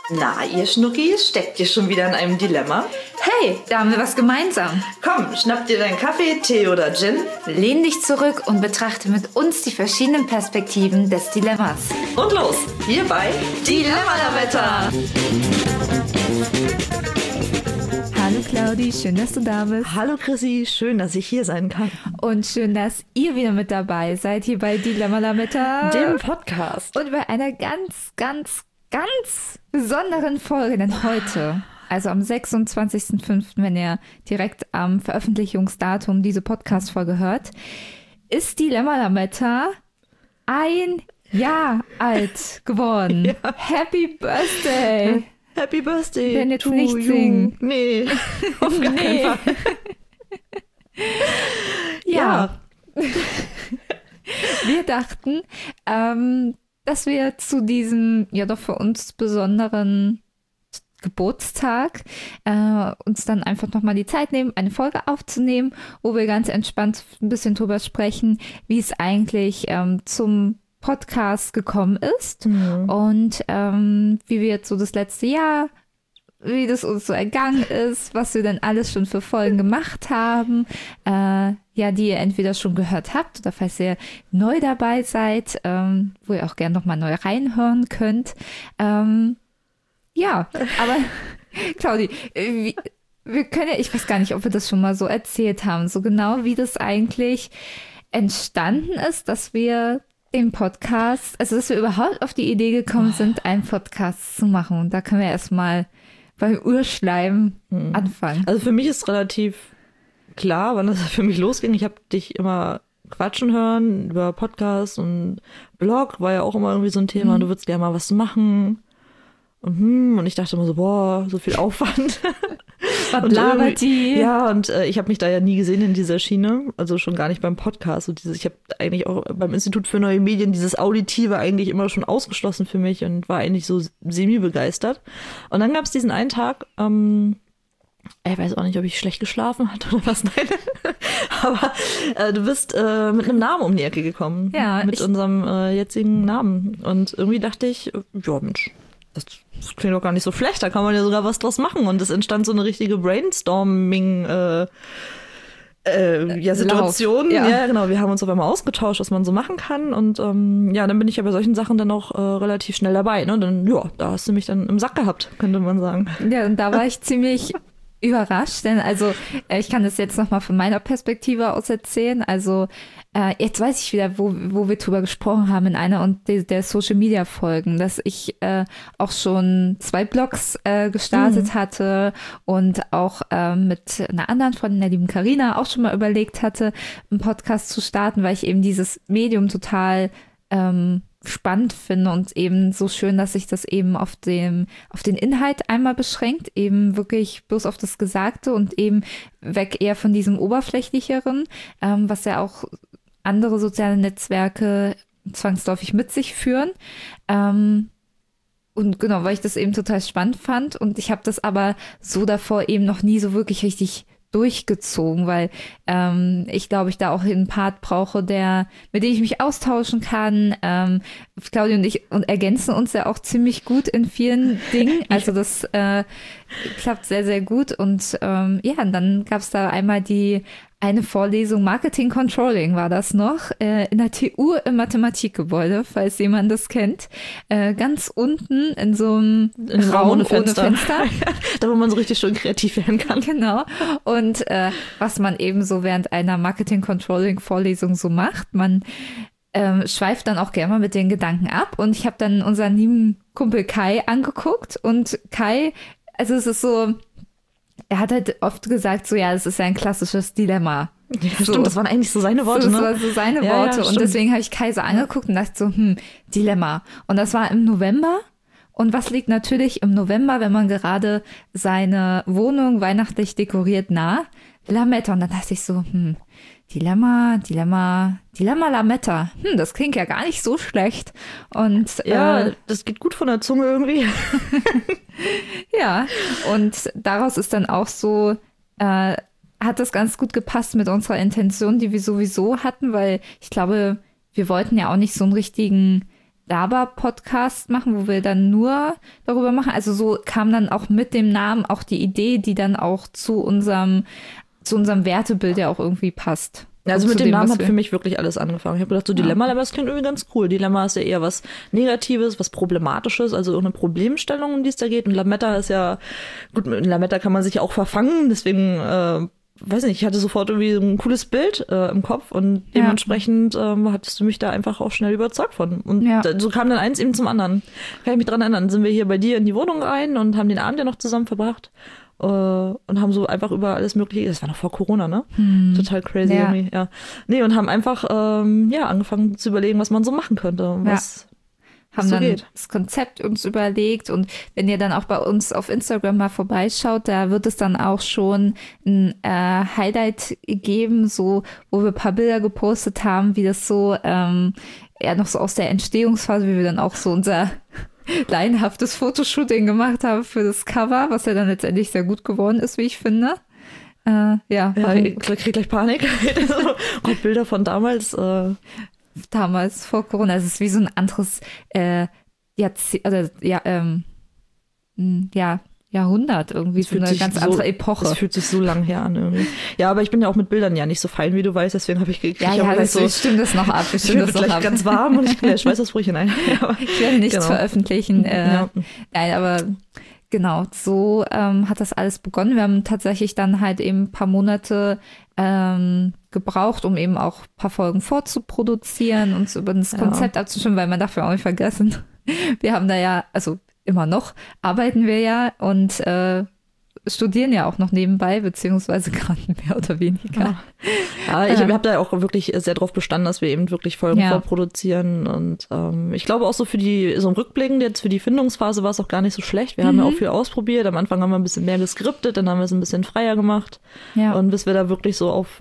Na, ihr Schnuckis, steckt ihr schon wieder in einem Dilemma? Hey, da haben wir was gemeinsam. Komm, schnapp dir deinen Kaffee, Tee oder Gin. Lehn dich zurück und betrachte mit uns die verschiedenen Perspektiven des Dilemmas. Und los, hier bei Dilemma-Lametta. Hallo Claudi, schön, dass du da bist. Hallo Chrissy, schön, dass ich hier sein kann. Und schön, dass ihr wieder mit dabei seid hier bei Dilemma-Lametta. Dem Podcast. Und bei einer ganz besonderen Folge, denn heute, also am 26.05., wenn ihr direkt am Veröffentlichungsdatum diese Podcast-Folge hört, ist Dilemma-Lametta ein Jahr alt geworden. Ja. Happy Birthday! Happy Birthday! Wir werden jetzt nicht singen. Nee, auf gar keinen Fall. Ja. Wir dachten, dass wir zu diesem ja doch für uns besonderen Geburtstag uns dann einfach nochmal die Zeit nehmen, eine Folge aufzunehmen, wo wir ganz entspannt ein bisschen drüber sprechen, wie es eigentlich zum Podcast gekommen ist und wie wir jetzt so das letzte Jahr, wie das uns so ergangen ist, was wir denn alles schon für Folgen gemacht haben, ja, die ihr entweder schon gehört habt oder falls ihr neu dabei seid, wo ihr auch gerne nochmal neu reinhören könnt. Ja, aber Claudi, wir können ja, ich weiß gar nicht, ob wir das schon mal so erzählt haben, so genau wie das eigentlich entstanden ist, dass wir den Podcast, also dass wir überhaupt auf die Idee gekommen sind, einen Podcast zu machen. Und da können wir erstmal beim Urschleim anfangen. Also für mich ist relativ klar, wann das für mich losging. Ich habe dich immer quatschen hören über Podcasts und Blog, war ja auch immer irgendwie so ein Thema. Du würdest gerne mal was machen. Und ich dachte immer so, boah, so viel Aufwand. Was labert die? Ja, und ich habe mich da ja nie gesehen in dieser Schiene, also schon gar nicht beim Podcast. Und ich habe eigentlich auch beim Institut für neue Medien dieses Auditive eigentlich immer schon ausgeschlossen für mich und war eigentlich so semi-begeistert. Und dann gab es diesen einen Tag, ich weiß auch nicht, ob ich schlecht geschlafen hatte oder was, nein. Aber du bist mit einem Namen um die Ecke gekommen. Ja. Mit unserem jetzigen Namen. Und irgendwie dachte ich, ja Mensch, das klingt doch gar nicht so schlecht, da kann man ja sogar was draus machen. Und es entstand so eine richtige Brainstorming Situation. Ja, genau. Wir haben uns auf einmal ausgetauscht, was man so machen kann. Und ja, dann bin ich ja bei solchen Sachen dann auch relativ schnell dabei. Ne? Dann, ja, da hast du mich dann im Sack gehabt, könnte man sagen. Ja, und da war ich ziemlich überrascht, denn also ich kann das jetzt nochmal von meiner Perspektive aus erzählen. Also jetzt weiß ich wieder, wo wir drüber gesprochen haben in einer und der Social Media Folgen, dass ich auch schon 2 Blogs gestartet hatte und auch mit einer anderen Freundin, der lieben Carina, auch schon mal überlegt hatte, einen Podcast zu starten, weil ich eben dieses Medium total spannend finde und eben so schön, dass sich das eben auf den Inhalt einmal beschränkt, eben wirklich bloß auf das Gesagte und eben weg eher von diesem Oberflächlicheren, was ja auch andere soziale Netzwerke zwangsläufig mit sich führen. Und genau, weil ich das eben total spannend fand und ich habe das aber so davor eben noch nie so wirklich richtig durchgezogen, weil ich glaube, ich da auch einen Part brauche, mit dem ich mich austauschen kann. Claudia und ich ergänzen uns ja auch ziemlich gut in vielen Dingen. Also das klappt sehr, sehr gut. Und ja, und dann gab es da einmal eine Vorlesung Marketing Controlling war das noch, in der TU im Mathematikgebäude, falls jemand das kennt. Ganz unten in so einem Raum ohne Fenster. Da, wo man so richtig schön kreativ werden kann. Genau. Und was man eben so während einer Marketing Controlling Vorlesung so macht, man schweift dann auch gerne mal mit den Gedanken ab. Und ich habe dann unseren lieben Kumpel Kai angeguckt und Kai, also es ist so, er hat halt oft gesagt, so ja, es ist ja ein klassisches Dilemma. Ja, so. Stimmt, das waren eigentlich so seine Worte, Das waren so seine Worte. Ja, und deswegen habe ich Kai so angeguckt und dachte so, Dilemma. Und das war im November. Und was liegt natürlich im November, wenn man gerade seine Wohnung weihnachtlich dekoriert, nah? Lametta. Und dann dachte ich so, Dilemma, Lametta. Das klingt ja gar nicht so schlecht. Und ja, das geht gut von der Zunge irgendwie. Ja, und daraus ist dann auch so, hat das ganz gut gepasst mit unserer Intention, die wir sowieso hatten, weil ich glaube, wir wollten ja auch nicht so einen richtigen Laber-Podcast machen, wo wir dann nur darüber machen. Also so kam dann auch mit dem Namen auch die Idee, die dann auch zu unserem Wertebild ja auch irgendwie passt. Also mit dem Namen hat für mich wirklich alles angefangen. Ich habe gedacht, so Dilemma, aber das klingt irgendwie ganz cool. Dilemma ist ja eher was Negatives, was Problematisches, also eine Problemstellung, um die es da geht. Und Lametta ist ja, gut, mit Lametta kann man sich ja auch verfangen, deswegen, weiß nicht, ich hatte sofort irgendwie so ein cooles Bild im Kopf und dementsprechend hattest du mich da einfach auch schnell überzeugt von. Und so kam dann eins eben zum anderen. Kann ich mich dran erinnern, sind wir hier bei dir in die Wohnung rein und haben den Abend ja noch zusammen verbracht. Und haben so einfach über alles Mögliche, das war noch vor Corona, ne? Total crazy irgendwie, ja. Nee, und haben einfach, angefangen zu überlegen, was man so machen könnte, was haben so dann geht. das Konzept uns überlegt und wenn ihr dann auch bei uns auf Instagram mal vorbeischaut, da wird es dann auch schon ein Highlight geben, so, wo wir ein paar Bilder gepostet haben, wie das so, noch so aus der Entstehungsphase, wie wir dann auch so unser laienhaftes Fotoshooting gemacht haben für das Cover, was ja dann letztendlich sehr gut geworden ist, wie ich finde. Ich krieg gleich Panik. Und Bilder von damals. Damals vor Corona. Es ist wie so ein anderes Jahrhundert irgendwie, so eine ganz andere Epoche. Es fühlt sich so lang her an irgendwie. Ja, aber ich bin ja auch mit Bildern ja nicht so fein, wie du weißt, deswegen habe ich stimmt das noch ab. Ich bin gleich ganz warm und ich weiß das Brüche. Nein. Ich werde nichts veröffentlichen. Nein, aber genau, so hat das alles begonnen. Wir haben tatsächlich dann halt eben ein paar Monate gebraucht, um eben auch ein paar Folgen vorzuproduzieren, uns über das Konzept abzustimmen, weil man darf ja auch nicht vergessen, wir haben da ja, also immer noch, arbeiten wir ja und studieren ja auch noch nebenbei, beziehungsweise gerade mehr oder weniger. Ja, ich habe da auch wirklich sehr drauf bestanden, dass wir eben wirklich Folgen vorproduzieren und ich glaube auch so so im Rückblickend jetzt für die Findungsphase war es auch gar nicht so schlecht. Wir haben ja auch viel ausprobiert. Am Anfang haben wir ein bisschen mehr geskriptet, dann haben wir es ein bisschen freier gemacht und bis wir da wirklich so auf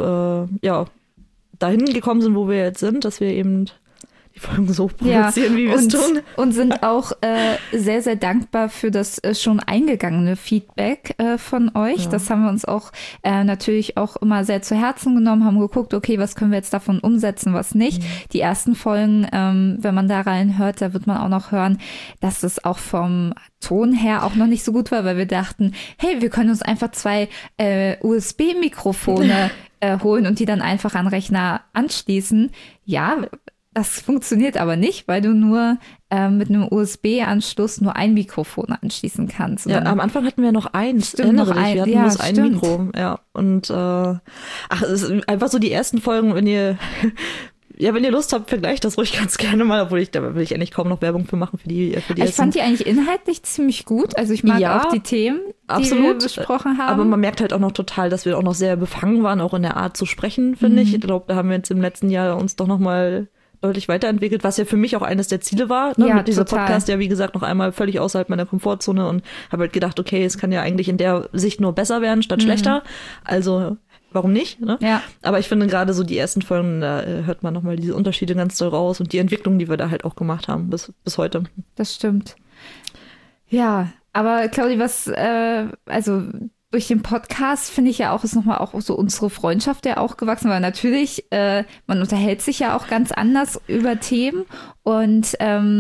dahin gekommen sind, wo wir jetzt sind, dass wir eben die Folgen so produzieren, wie wir es tun. Und sind auch sehr, sehr dankbar für das schon eingegangene Feedback von euch. Ja. Das haben wir uns auch natürlich auch immer sehr zu Herzen genommen, haben geguckt, okay, was können wir jetzt davon umsetzen, was nicht. Die ersten Folgen, wenn man da reinhört, da wird man auch noch hören, dass es auch vom Ton her auch noch nicht so gut war, weil wir dachten, hey, wir können uns einfach 2 USB-Mikrofone holen und die dann einfach an Rechner anschließen. Ja, das funktioniert aber nicht, weil du nur mit einem USB-Anschluss nur ein Mikrofon anschließen kannst. Ja, am Anfang hatten wir noch eins. Stimmt, noch ein. Wir hatten bloß ein Mikro. Ja, und es ist einfach so die ersten Folgen, wenn ihr Lust habt, vergleicht das ruhig ganz gerne mal, obwohl da will ich eigentlich kaum noch Werbung für machen für die Ich fand die eigentlich inhaltlich ziemlich gut. Also ich mag auch die Themen, die wir besprochen haben. Aber man merkt halt auch noch total, dass wir auch noch sehr befangen waren, auch in der Art zu sprechen, finde ich. Ich glaube, da haben wir jetzt im letzten Jahr uns doch noch mal deutlich weiterentwickelt, was ja für mich auch eines der Ziele war. Ne? Ja, mit dieser total. Podcast ja, wie gesagt, noch einmal völlig außerhalb meiner Komfortzone und habe halt gedacht, okay, es kann ja eigentlich in der Sicht nur besser werden statt schlechter. Also warum nicht? Ne? Ja. Aber ich finde gerade so die ersten Folgen, da hört man nochmal diese Unterschiede ganz doll raus und die Entwicklung, die wir da halt auch gemacht haben bis heute. Das stimmt. Ja, aber Claudi, durch den Podcast finde ich ja auch, ist nochmal auch so unsere Freundschaft ja auch gewachsen, weil natürlich, man unterhält sich ja auch ganz anders über Themen und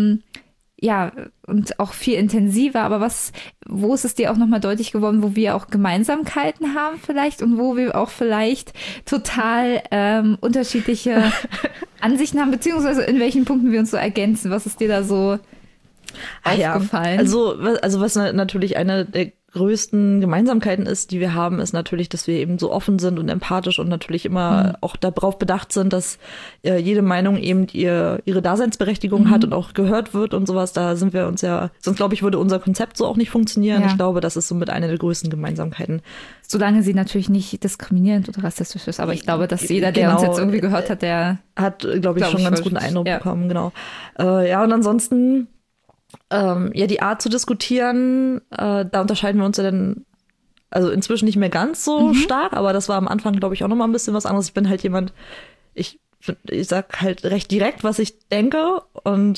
und auch viel intensiver, aber wo ist es dir auch nochmal deutlich geworden, wo wir auch Gemeinsamkeiten haben vielleicht und wo wir auch vielleicht total unterschiedliche Ansichten haben, beziehungsweise in welchen Punkten wir uns so ergänzen? Was ist dir da so aufgefallen? Ja, also was natürlich eine der größten Gemeinsamkeiten ist, die wir haben, ist natürlich, dass wir eben so offen sind und empathisch und natürlich immer auch darauf bedacht sind, dass jede Meinung eben ihre Daseinsberechtigung hat und auch gehört wird und sowas. Da sind wir uns sonst glaube ich, würde unser Konzept so auch nicht funktionieren. Ja. Ich glaube, das ist somit eine der größten Gemeinsamkeiten. Solange sie natürlich nicht diskriminierend oder rassistisch ist, aber ich glaube, dass jeder, der uns jetzt irgendwie gehört hat, der hat, glaube ich, schon einen ganz guten Eindruck bekommen, genau. Und ansonsten die Art zu diskutieren, da unterscheiden wir uns ja dann, also inzwischen nicht mehr ganz so stark, aber das war am Anfang, glaube ich, auch noch mal ein bisschen was anderes. Ich bin halt jemand, ich sag halt recht direkt, was ich denke und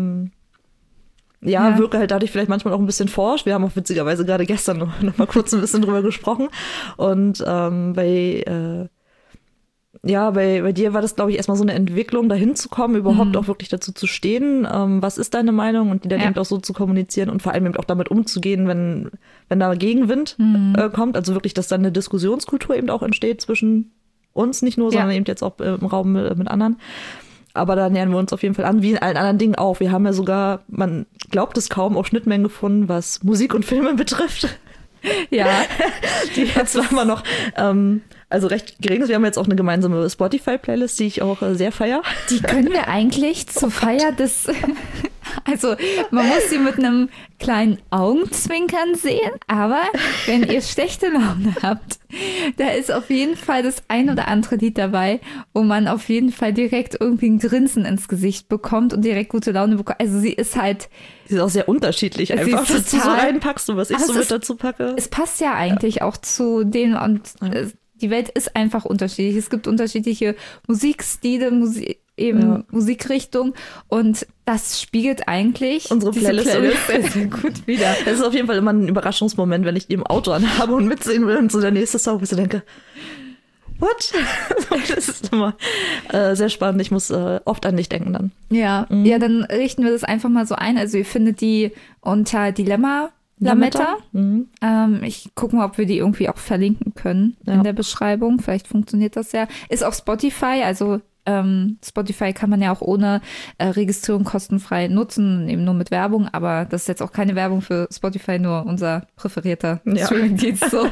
wirke halt dadurch vielleicht manchmal auch ein bisschen forsch. Wir haben auch witzigerweise gerade gestern noch mal kurz ein bisschen drüber gesprochen und Ja, bei dir war das, glaube ich, erstmal so eine Entwicklung, dahin zu kommen, überhaupt auch wirklich dazu zu stehen. Was ist deine Meinung? Und die dann eben auch so zu kommunizieren und vor allem eben auch damit umzugehen, wenn da Gegenwind kommt. Also wirklich, dass dann eine Diskussionskultur eben auch entsteht zwischen uns, nicht nur, sondern eben jetzt auch im Raum mit anderen. Aber da nähern wir uns auf jeden Fall an, wie in allen anderen Dingen auch. Wir haben ja sogar, man glaubt es kaum, auch Schnittmengen gefunden, was Musik und Filme betrifft. Ja. Die jetzt zwar immer noch also recht gering ist. Wir haben jetzt auch eine gemeinsame Spotify-Playlist, die ich auch sehr feiere. Die können wir eigentlich zur Feier des... Also man muss sie mit einem kleinen Augenzwinkern sehen, aber wenn ihr schlechte Laune habt, da ist auf jeden Fall das ein oder andere Lied dabei, wo man auf jeden Fall direkt irgendwie ein Grinsen ins Gesicht bekommt und direkt gute Laune bekommt. Also sie ist halt... Sie ist auch sehr unterschiedlich einfach, was du so reinpackst und was ich so mit dazu packe. Es passt ja eigentlich auch zu denen und die Welt ist einfach unterschiedlich. Es gibt unterschiedliche Musikstile, Musikrichtung und das spiegelt eigentlich unsere Playlist sehr, sehr gut wieder. Das ist auf jeden Fall immer ein Überraschungsmoment, wenn ich die im Auto anhabe und mitsehen will und so der nächste Song, wo ich so denke, what? Das ist immer sehr spannend. Ich muss oft an dich denken dann. Ja, ja, dann richten wir das einfach mal so ein. Also ihr findet die unter Dilemma Lametta. Ich gucke mal, ob wir die irgendwie auch verlinken können in der Beschreibung. Vielleicht funktioniert das ja. Ist auf Spotify, also Spotify kann man ja auch ohne Registrierung kostenfrei nutzen, eben nur mit Werbung, aber das ist jetzt auch keine Werbung für Spotify, nur unser präferierter Streaming-Dienst. So.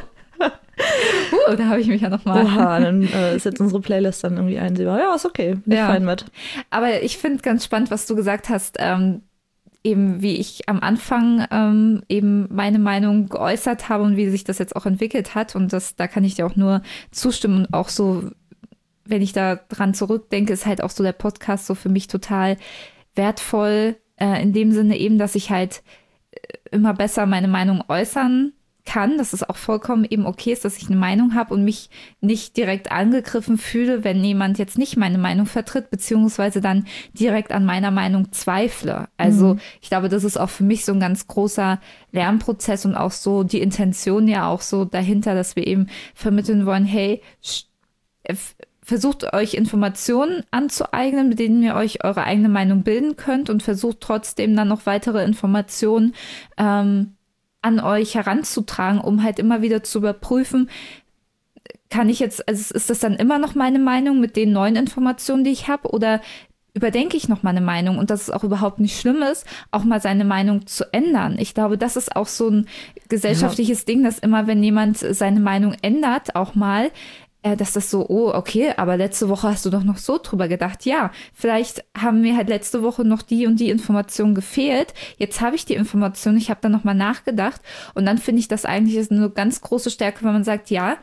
Da habe ich mich ja nochmal. Oha, dann ist jetzt unsere Playlist dann irgendwie einsehbar. Ja, ist okay, bin ich fein mit. Aber ich finde ganz spannend, was du gesagt hast, eben wie ich am Anfang eben meine Meinung geäußert habe und wie sich das jetzt auch entwickelt hat. Und da kann ich dir auch nur zustimmen und auch so, wenn ich da dran zurückdenke, ist halt auch so der Podcast so für mich total wertvoll, in dem Sinne eben, dass ich halt immer besser meine Meinung äußern kann, dass es auch vollkommen eben okay ist, dass ich eine Meinung habe und mich nicht direkt angegriffen fühle, wenn jemand jetzt nicht meine Meinung vertritt, beziehungsweise dann direkt an meiner Meinung zweifle. Also ich glaube, das ist auch für mich so ein ganz großer Lernprozess und auch so die Intention ja auch so dahinter, dass wir eben vermitteln wollen, hey, versucht euch Informationen anzueignen, mit denen ihr euch eure eigene Meinung bilden könnt und versucht trotzdem dann noch weitere Informationen an euch heranzutragen, um halt immer wieder zu überprüfen, kann ich jetzt, also ist das dann immer noch meine Meinung mit den neuen Informationen, die ich habe, oder überdenke ich noch meine Meinung und dass es auch überhaupt nicht schlimm ist, auch mal seine Meinung zu ändern. Ich glaube, das ist auch so ein gesellschaftliches Ding, dass immer, wenn jemand seine Meinung ändert, auch mal, dass das so, oh, okay, aber letzte Woche hast du doch noch so drüber gedacht. Ja, vielleicht haben mir halt letzte Woche noch die und die Information gefehlt. Jetzt habe ich die Information, ich habe da nochmal nachgedacht. Und dann finde ich das eigentlich ist eine ganz große Stärke, wenn man sagt, ja,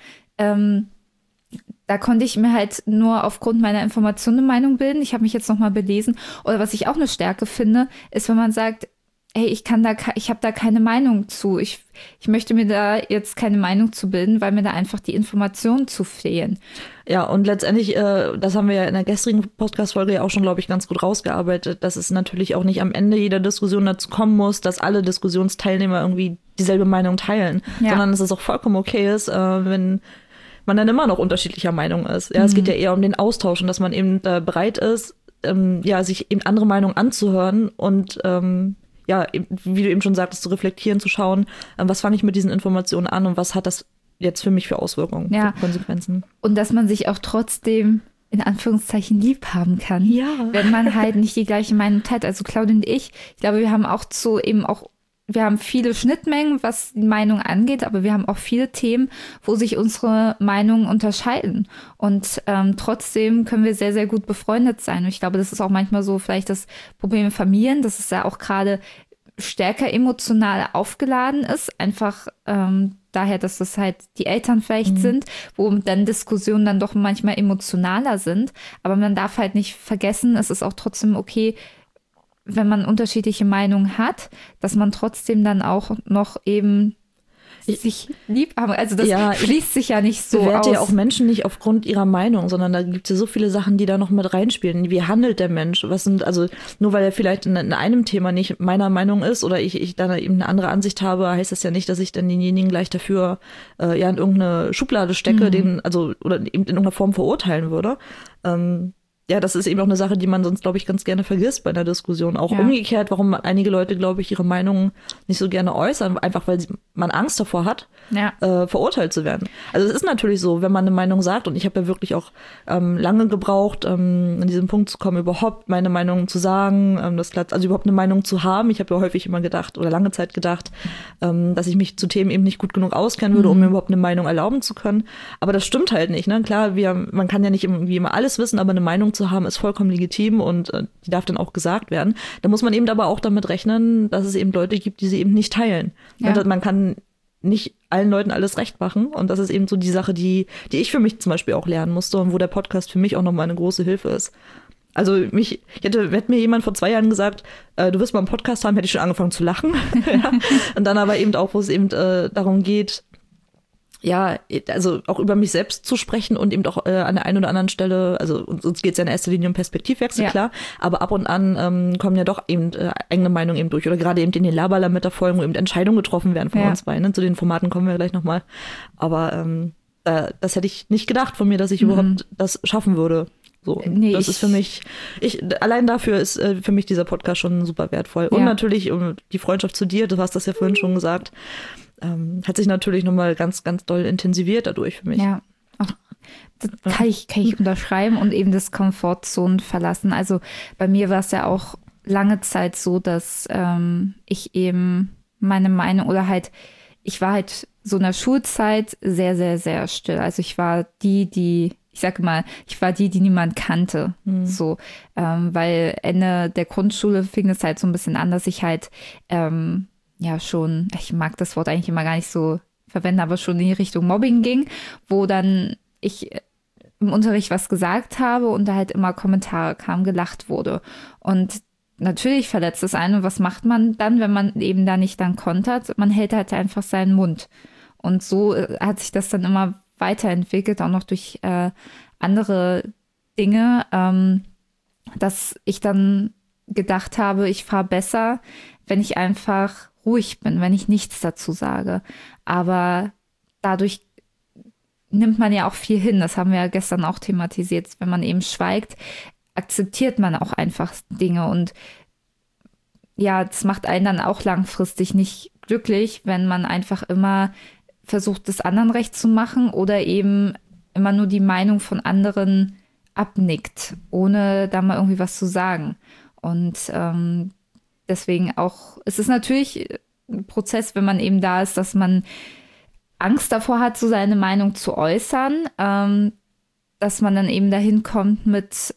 da konnte ich mir halt nur aufgrund meiner Information eine Meinung bilden. Ich habe mich jetzt nochmal belesen. Oder was ich auch eine Stärke finde, ist, wenn man sagt, hey, ich habe da keine Meinung zu. Ich möchte mir da jetzt keine Meinung zu bilden, weil mir da einfach die Informationen zu fehlen. Ja, und letztendlich, das haben wir ja in der gestrigen Podcast-Folge ja auch schon, glaube ich, ganz gut rausgearbeitet, dass es natürlich auch nicht am Ende jeder Diskussion dazu kommen muss, dass alle Diskussionsteilnehmer irgendwie dieselbe Meinung teilen, sondern dass es auch vollkommen okay ist, wenn man dann immer noch unterschiedlicher Meinung ist. Ja, es geht ja eher um den Austausch und dass man eben bereit ist, sich eben andere Meinungen anzuhören und wie du eben schon sagtest, zu reflektieren, zu schauen, was fange ich mit diesen Informationen an und was hat das jetzt für mich für Auswirkungen, für Konsequenzen. Und dass man sich auch trotzdem in Anführungszeichen lieb haben kann, wenn man halt nicht die gleiche Meinung teilt. Also Claudia und ich glaube, wir haben auch wir haben viele Schnittmengen, was die Meinung angeht, aber wir haben auch viele Themen, wo sich unsere Meinungen unterscheiden. Und trotzdem können wir sehr, sehr gut befreundet sein. Und ich glaube, das ist auch manchmal so vielleicht das Problem in Familien, dass es ja auch gerade stärker emotional aufgeladen ist. Einfach daher, dass das halt die Eltern vielleicht sind, wo dann Diskussionen dann doch manchmal emotionaler sind. Aber man darf halt nicht vergessen, es ist auch trotzdem okay, wenn man unterschiedliche Meinungen hat, dass man trotzdem dann auch noch eben sich lieb haben. Also das schließt sich ja nicht so aus. Bewerte ja auch Menschen nicht aufgrund ihrer Meinung, sondern da gibt es ja so viele Sachen, die da noch mit reinspielen. Wie handelt der Mensch? Also nur weil er vielleicht in einem Thema nicht meiner Meinung ist oder ich dann eben eine andere Ansicht habe, heißt das ja nicht, dass ich dann denjenigen gleich dafür in irgendeine Schublade stecke, oder eben in irgendeiner Form verurteilen würde. Ja, das ist eben auch eine Sache, die man sonst, glaube ich, ganz gerne vergisst bei einer Diskussion. Auch umgekehrt, warum einige Leute, glaube ich, ihre Meinung nicht so gerne äußern, einfach weil man Angst davor hat, verurteilt zu werden. Also es ist natürlich so, wenn man eine Meinung sagt, und ich habe ja wirklich auch lange gebraucht, an diesen Punkt zu kommen, überhaupt meine Meinung zu sagen, also überhaupt eine Meinung zu haben. Ich habe ja häufig immer gedacht oder lange Zeit gedacht, dass ich mich zu Themen eben nicht gut genug auskennen würde, um mir überhaupt eine Meinung erlauben zu können. Aber das stimmt halt nicht. Ne? Klar, man kann ja nicht irgendwie immer alles wissen, aber eine Meinung zu haben ist vollkommen legitim und die darf dann auch gesagt werden. Da muss man eben aber auch damit rechnen, dass es eben Leute gibt, die sie eben nicht teilen. Ja. Man kann nicht allen Leuten alles recht machen und das ist eben so die Sache, die ich für mich zum Beispiel auch lernen musste und wo der Podcast für mich auch nochmal eine große Hilfe ist. Also hätte mir jemand vor 2 Jahren gesagt, du wirst mal einen Podcast haben, hätte ich schon angefangen zu lachen. Und dann aber eben auch, wo es eben darum geht, ja, also auch über mich selbst zu sprechen und eben auch an der einen oder anderen Stelle, also uns geht es ja in erster Linie um Perspektivwechsel, klar, aber ab und an kommen ja doch eben eigene Meinungen eben durch oder gerade eben in den Laberlametta-Folgen, wo eben Entscheidungen getroffen werden von uns beiden. Ne? Zu den Formaten kommen wir gleich nochmal. Aber das hätte ich nicht gedacht von mir, dass ich überhaupt das schaffen würde. So, das ist für mich, allein dafür ist für mich dieser Podcast schon super wertvoll. Und natürlich um die Freundschaft zu dir, du hast das ja vorhin schon gesagt, hat sich natürlich nochmal ganz, ganz doll intensiviert dadurch für mich. Ja, das kann ich unterschreiben und eben das Komfortzone verlassen. Also bei mir war es ja auch lange Zeit so, dass ich eben meine Meinung ich war halt so in der Schulzeit sehr, sehr, sehr still. Also ich war die niemand kannte. So, weil Ende der Grundschule fing es halt so ein bisschen an, dass ich halt ich mag das Wort eigentlich immer gar nicht so verwenden, aber schon in die Richtung Mobbing ging, wo dann ich im Unterricht was gesagt habe und da halt immer Kommentare kamen, gelacht wurde. Und natürlich verletzt es einen. Und was macht man dann, wenn man eben da nicht dann kontert? Man hält halt einfach seinen Mund. Und so hat sich das dann immer weiterentwickelt, auch noch durch andere Dinge, dass ich dann gedacht habe, ich fahre besser, wenn ich einfach ruhig bin, wenn ich nichts dazu sage. Aber dadurch nimmt man ja auch viel hin. Das haben wir ja gestern auch thematisiert. Wenn man eben schweigt, akzeptiert man auch einfach Dinge. Und ja, das macht einen dann auch langfristig nicht glücklich, wenn man einfach immer versucht, das anderen recht zu machen oder eben immer nur die Meinung von anderen abnickt, ohne da mal irgendwie was zu sagen. Und deswegen auch, es ist natürlich ein Prozess, wenn man eben da ist, dass man Angst davor hat, so seine Meinung zu äußern, dass man dann eben dahin kommt mit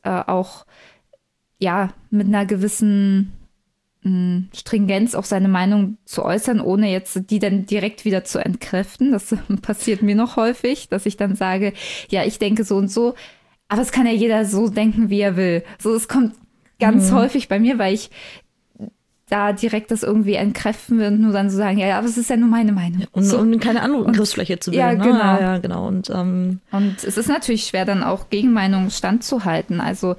mit einer gewissen Stringenz auch seine Meinung zu äußern, ohne jetzt die dann direkt wieder zu entkräften. Das passiert mir noch häufig, dass ich dann sage, ja, ich denke so und so, aber es kann ja jeder so denken, wie er will. So, es kommt ganz häufig bei mir, weil ich da direkt das irgendwie entkräften will und nur dann so sagen, ja, aber es ist ja nur meine Meinung. Ja, um keine Angriffsfläche zu bilden. Ja, genau. Ne? Ja, genau. Und es ist natürlich schwer, dann auch Gegenmeinungen standzuhalten. Also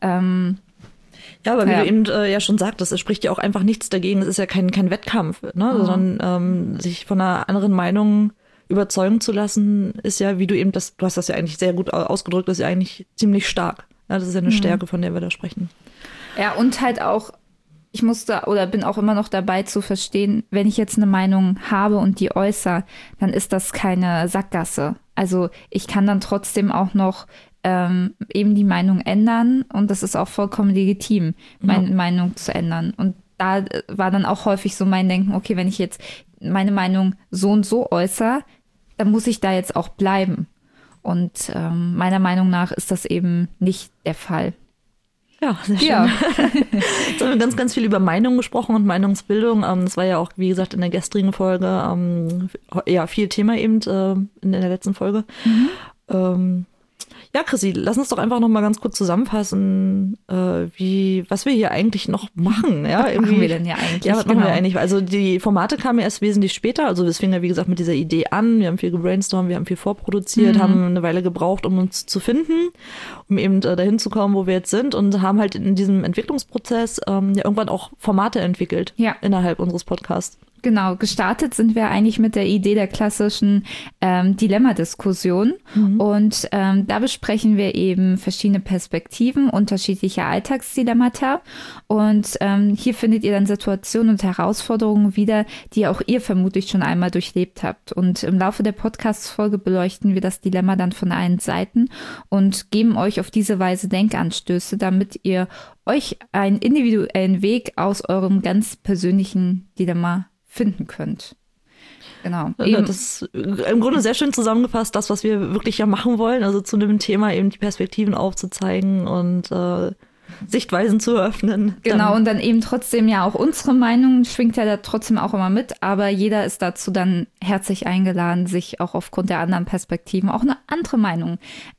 ja, aber wie du eben ja schon sagtest, es spricht ja auch einfach nichts dagegen. Es ist ja kein Wettkampf, ne? Sondern sich von einer anderen Meinung überzeugen zu lassen, ist ja, wie du eben du hast das ja eigentlich sehr gut ausgedrückt, ist ja eigentlich ziemlich stark. Ja, das ist ja eine Stärke, von der wir da sprechen. Ja, und halt auch, ich bin auch immer noch dabei zu verstehen, wenn ich jetzt eine Meinung habe und die äußere, dann ist das keine Sackgasse. Also ich kann dann trotzdem auch noch eben die Meinung ändern und das ist auch vollkommen legitim, meine Meinung zu ändern. Und da war dann auch häufig so mein Denken, okay, wenn ich jetzt meine Meinung so und so äußere, dann muss ich da jetzt auch bleiben. Und meiner Meinung nach ist das eben nicht der Fall. Ja, sehr schön. Ja. Jetzt haben wir ganz, ganz viel über Meinungen gesprochen und Meinungsbildung. Das war ja auch, wie gesagt, in der gestrigen Folge viel Thema eben in der letzten Folge. Ja, Chrissy, lass uns doch einfach noch mal ganz kurz zusammenfassen, was wir hier eigentlich noch machen. Ja, was machen wir denn hier eigentlich? Ja, was machen wir eigentlich? Also die Formate kamen ja erst wesentlich später. Also es fing ja, wie gesagt, mit dieser Idee an. Wir haben viel gebrainstormt, wir haben viel vorproduziert, haben eine Weile gebraucht, um uns zu finden, um eben dahin zu kommen, wo wir jetzt sind, und haben halt in diesem Entwicklungsprozess ja irgendwann auch Formate entwickelt innerhalb unseres Podcasts. Genau, gestartet sind wir eigentlich mit der Idee der klassischen Dilemma-Diskussion. Und da besprechen wir eben verschiedene Perspektiven, unterschiedliche Alltagsdilemmata. Und hier findet ihr dann Situationen und Herausforderungen wieder, die auch ihr vermutlich schon einmal durchlebt habt. Und im Laufe der Podcast-Folge beleuchten wir das Dilemma dann von allen Seiten und geben euch auf diese Weise Denkanstöße, damit ihr euch einen individuellen Weg aus eurem ganz persönlichen Dilemma finden könnt. Genau. Das ist im Grunde sehr schön zusammengefasst, das, was wir wirklich ja machen wollen, also zu einem Thema eben die Perspektiven aufzuzeigen und Sichtweisen zu eröffnen. Genau, und dann eben trotzdem ja auch unsere Meinung schwingt ja da trotzdem auch immer mit, aber jeder ist dazu dann herzlich eingeladen, sich auch aufgrund der anderen Perspektiven auch eine andere Meinung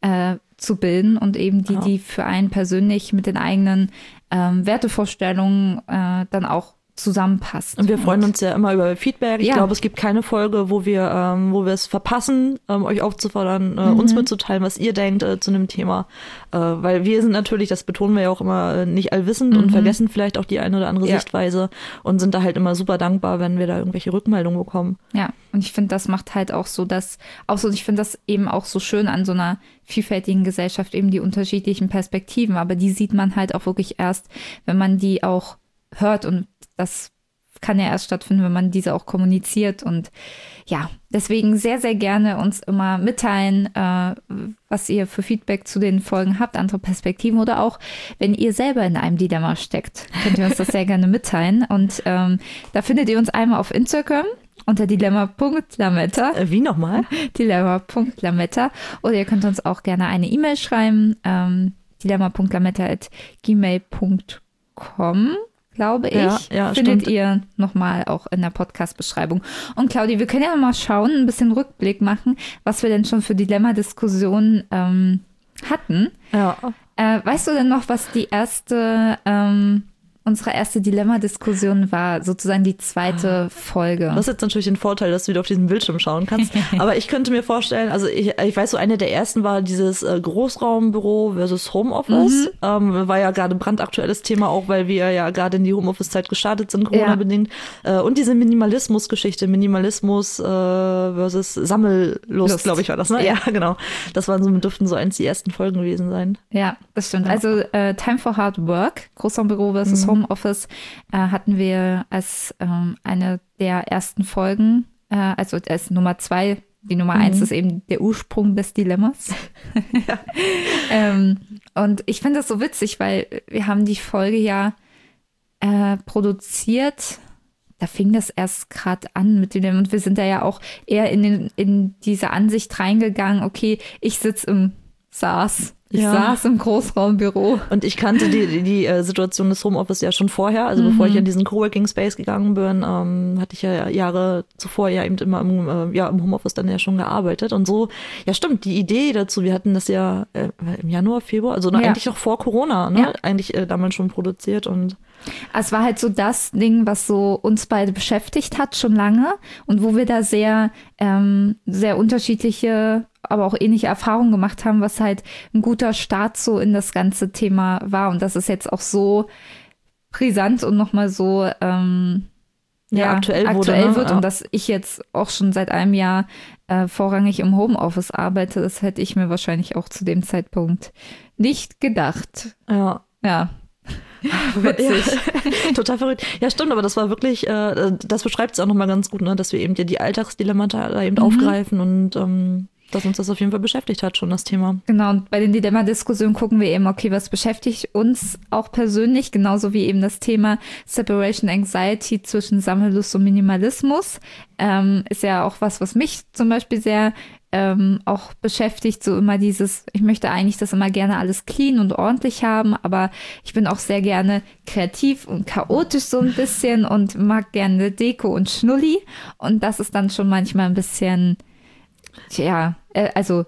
zu bilden und eben die für einen persönlich mit den eigenen Wertevorstellungen dann auch zusammenpasst. Und wir freuen uns ja immer über Feedback. Ich glaube, es gibt keine Folge, wo wir es verpassen, euch aufzufordern, uns mitzuteilen, was ihr denkt zu einem Thema. Weil wir sind natürlich, das betonen wir ja auch immer, nicht allwissend und vergessen vielleicht auch die eine oder andere Sichtweise und sind da halt immer super dankbar, wenn wir da irgendwelche Rückmeldungen bekommen. Ja, und ich finde, das macht halt auch so, ich finde das eben auch so schön an so einer vielfältigen Gesellschaft, eben die unterschiedlichen Perspektiven, aber die sieht man halt auch wirklich erst, wenn man die auch hört, und das kann ja erst stattfinden, wenn man diese auch kommuniziert. Und ja, deswegen sehr, sehr gerne uns immer mitteilen, was ihr für Feedback zu den Folgen habt, andere Perspektiven, oder auch, wenn ihr selber in einem Dilemma steckt, könnt ihr uns das sehr gerne mitteilen. Und da findet ihr uns einmal auf Instagram unter dilemma.lametta. Wie nochmal? Dilemma.lametta. Oder ihr könnt uns auch gerne eine E-Mail schreiben, dilemma.lametta@gmail.com. glaube ich, findet ihr nochmal auch in der Podcast-Beschreibung. Und Claudi, wir können ja nochmal schauen, ein bisschen Rückblick machen, was wir denn schon für Dilemma-Diskussionen hatten. Ja. Weißt du denn noch, was unsere erste Dilemma-Diskussion war, sozusagen die zweite Folge? Das ist jetzt natürlich den Vorteil, dass du wieder auf diesen Bildschirm schauen kannst. Aber ich könnte mir vorstellen, also ich weiß so, eine der ersten war dieses Großraumbüro versus Homeoffice. War ja gerade ein brandaktuelles Thema, auch weil wir ja gerade in die Homeoffice-Zeit gestartet sind, Corona-bedingt. Und diese Minimalismus-Geschichte, Minimalismus versus Sammellust, glaube ich, war das, ne? Ja, genau. Das dürften so eins die ersten Folgen gewesen sein. Ja, das stimmt. Ja. Also Time for Hard Work, Großraumbüro versus Homeoffice hatten wir als eine der ersten Folgen, also als Nummer 2. Die Nummer 1 ist eben der Ursprung des Dilemmas. Und ich finde das so witzig, weil wir haben die Folge ja produziert. Da fing das erst gerade an mit dem, und wir sind da ja auch eher in diese Ansicht reingegangen, okay, ich sitze im SaaS. Ich saß im Großraumbüro. Und ich kannte die Situation des Homeoffice ja schon vorher. Also bevor ich in diesen Coworking Space gegangen bin, hatte ich ja Jahre zuvor ja eben immer im Homeoffice dann ja schon gearbeitet. Und so, ja stimmt, die Idee dazu, wir hatten das ja im Januar, Februar, also eigentlich noch vor Corona, ne? Eigentlich damals schon produziert. Und es war halt so das Ding, was so uns beide beschäftigt hat, schon lange. Und wo wir da sehr, sehr unterschiedliche, aber auch ähnliche Erfahrungen gemacht haben, was halt ein guter Start so in das ganze Thema war. Und das ist jetzt auch so brisant und nochmal so aktuell wird. Und dass ich jetzt auch schon seit einem Jahr vorrangig im Homeoffice arbeite, das hätte ich mir wahrscheinlich auch zu dem Zeitpunkt nicht gedacht. Ja. Witzig. Ja, total verrückt. Ja, stimmt, aber das war wirklich, das beschreibt es auch nochmal ganz gut, ne, dass wir eben die Alltagsdilemmata da eben aufgreifen und dass uns das auf jeden Fall beschäftigt hat, schon das Thema. Genau, und bei den Dilemma-Diskussionen gucken wir eben, okay, was beschäftigt uns auch persönlich, genauso wie eben das Thema Separation Anxiety zwischen Sammellust und Minimalismus. Ist ja auch was mich zum Beispiel sehr auch beschäftigt, so immer dieses, ich möchte eigentlich das immer gerne alles clean und ordentlich haben, aber ich bin auch sehr gerne kreativ und chaotisch so ein bisschen und mag gerne Deko und Schnulli, und das ist dann schon manchmal ein bisschen, also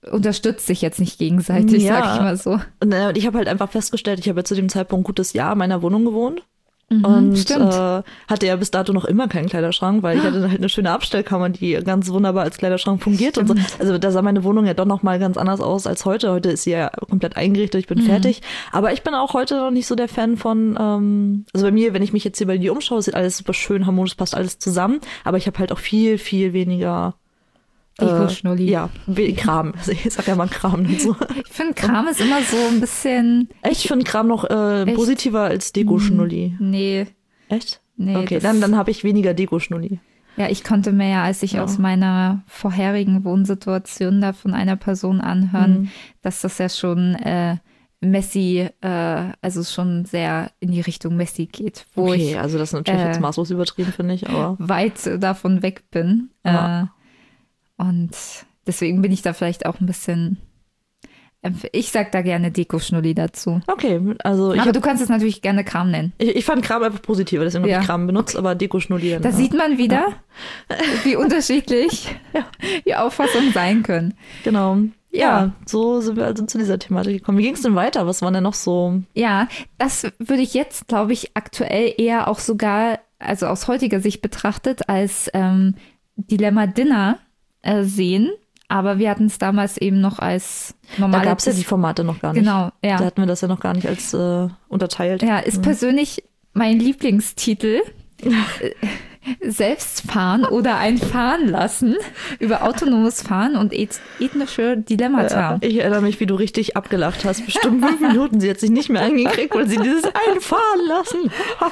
unterstützt sich jetzt nicht gegenseitig, Ja. sag ich mal so. Und ich habe halt einfach festgestellt, ich habe ja zu dem Zeitpunkt ein gutes Jahr in meiner Wohnung gewohnt. Mhm, Und stimmt. hatte ja bis dato noch immer keinen Kleiderschrank, weil ich hatte halt eine schöne Abstellkammer, die ganz wunderbar als Kleiderschrank fungiert und so. Also da sah meine Wohnung ja doch noch mal ganz anders aus als heute. Heute ist sie ja komplett eingerichtet, ich bin fertig. Aber ich bin auch heute noch nicht so der Fan von, also bei mir, wenn ich mich jetzt hier bei dir umschaue, sieht alles super schön harmonisch, passt alles zusammen. Aber ich habe halt auch viel, viel weniger Deko-Schnulli. Ja, Kram. Ich sag ja mal Kram dazu. Ich finde, Kram ist immer so ein bisschen. Ich finde Kram noch positiver als Deko-Schnulli. Nee. Echt? Nee, Okay, dann habe ich weniger Deko-Schnulli. Ja, ich konnte mir ja, als ich aus meiner vorherigen Wohnsituation da von einer Person anhören, dass das ja schon messy, also schon sehr in die Richtung messy geht, wo Okay, ich also das ist natürlich jetzt maßlos übertrieben, finde ich, aber weit davon weg bin. Ja. Und deswegen bin ich da vielleicht auch ein bisschen, ich sag da gerne Deko-Schnulli dazu. okay, also Aber du kannst es natürlich gerne Kram nennen. ich fand Kram einfach positiver, deswegen habe Ja. ich Kram benutzt, aber Deko-Schnulli dann. Da sieht man wieder, wie unterschiedlich die Auffassungen sein können. Genau. Ja. Ja, so sind wir also zu dieser Thematik gekommen. Wie ging es denn weiter? Was waren denn noch so? Ja, das würde ich jetzt, glaube ich, aktuell eher auch sogar, also aus heutiger Sicht betrachtet, als Dilemma Dinner sehen. Aber wir hatten es damals eben noch als Da normale... gab es ja die Formate noch gar nicht. Genau, ja. Da hatten wir das ja noch gar nicht als unterteilt. Ja, ist persönlich mein Lieblingstitel. Selbst fahren oder ein Fahren lassen über autonomes Fahren und ethnische Dilemmata. Ich erinnere mich, wie du richtig abgelacht hast. Bestimmt 5 Minuten. Sie hat sich nicht mehr eingekriegt, weil sie dieses Einfahren lassen.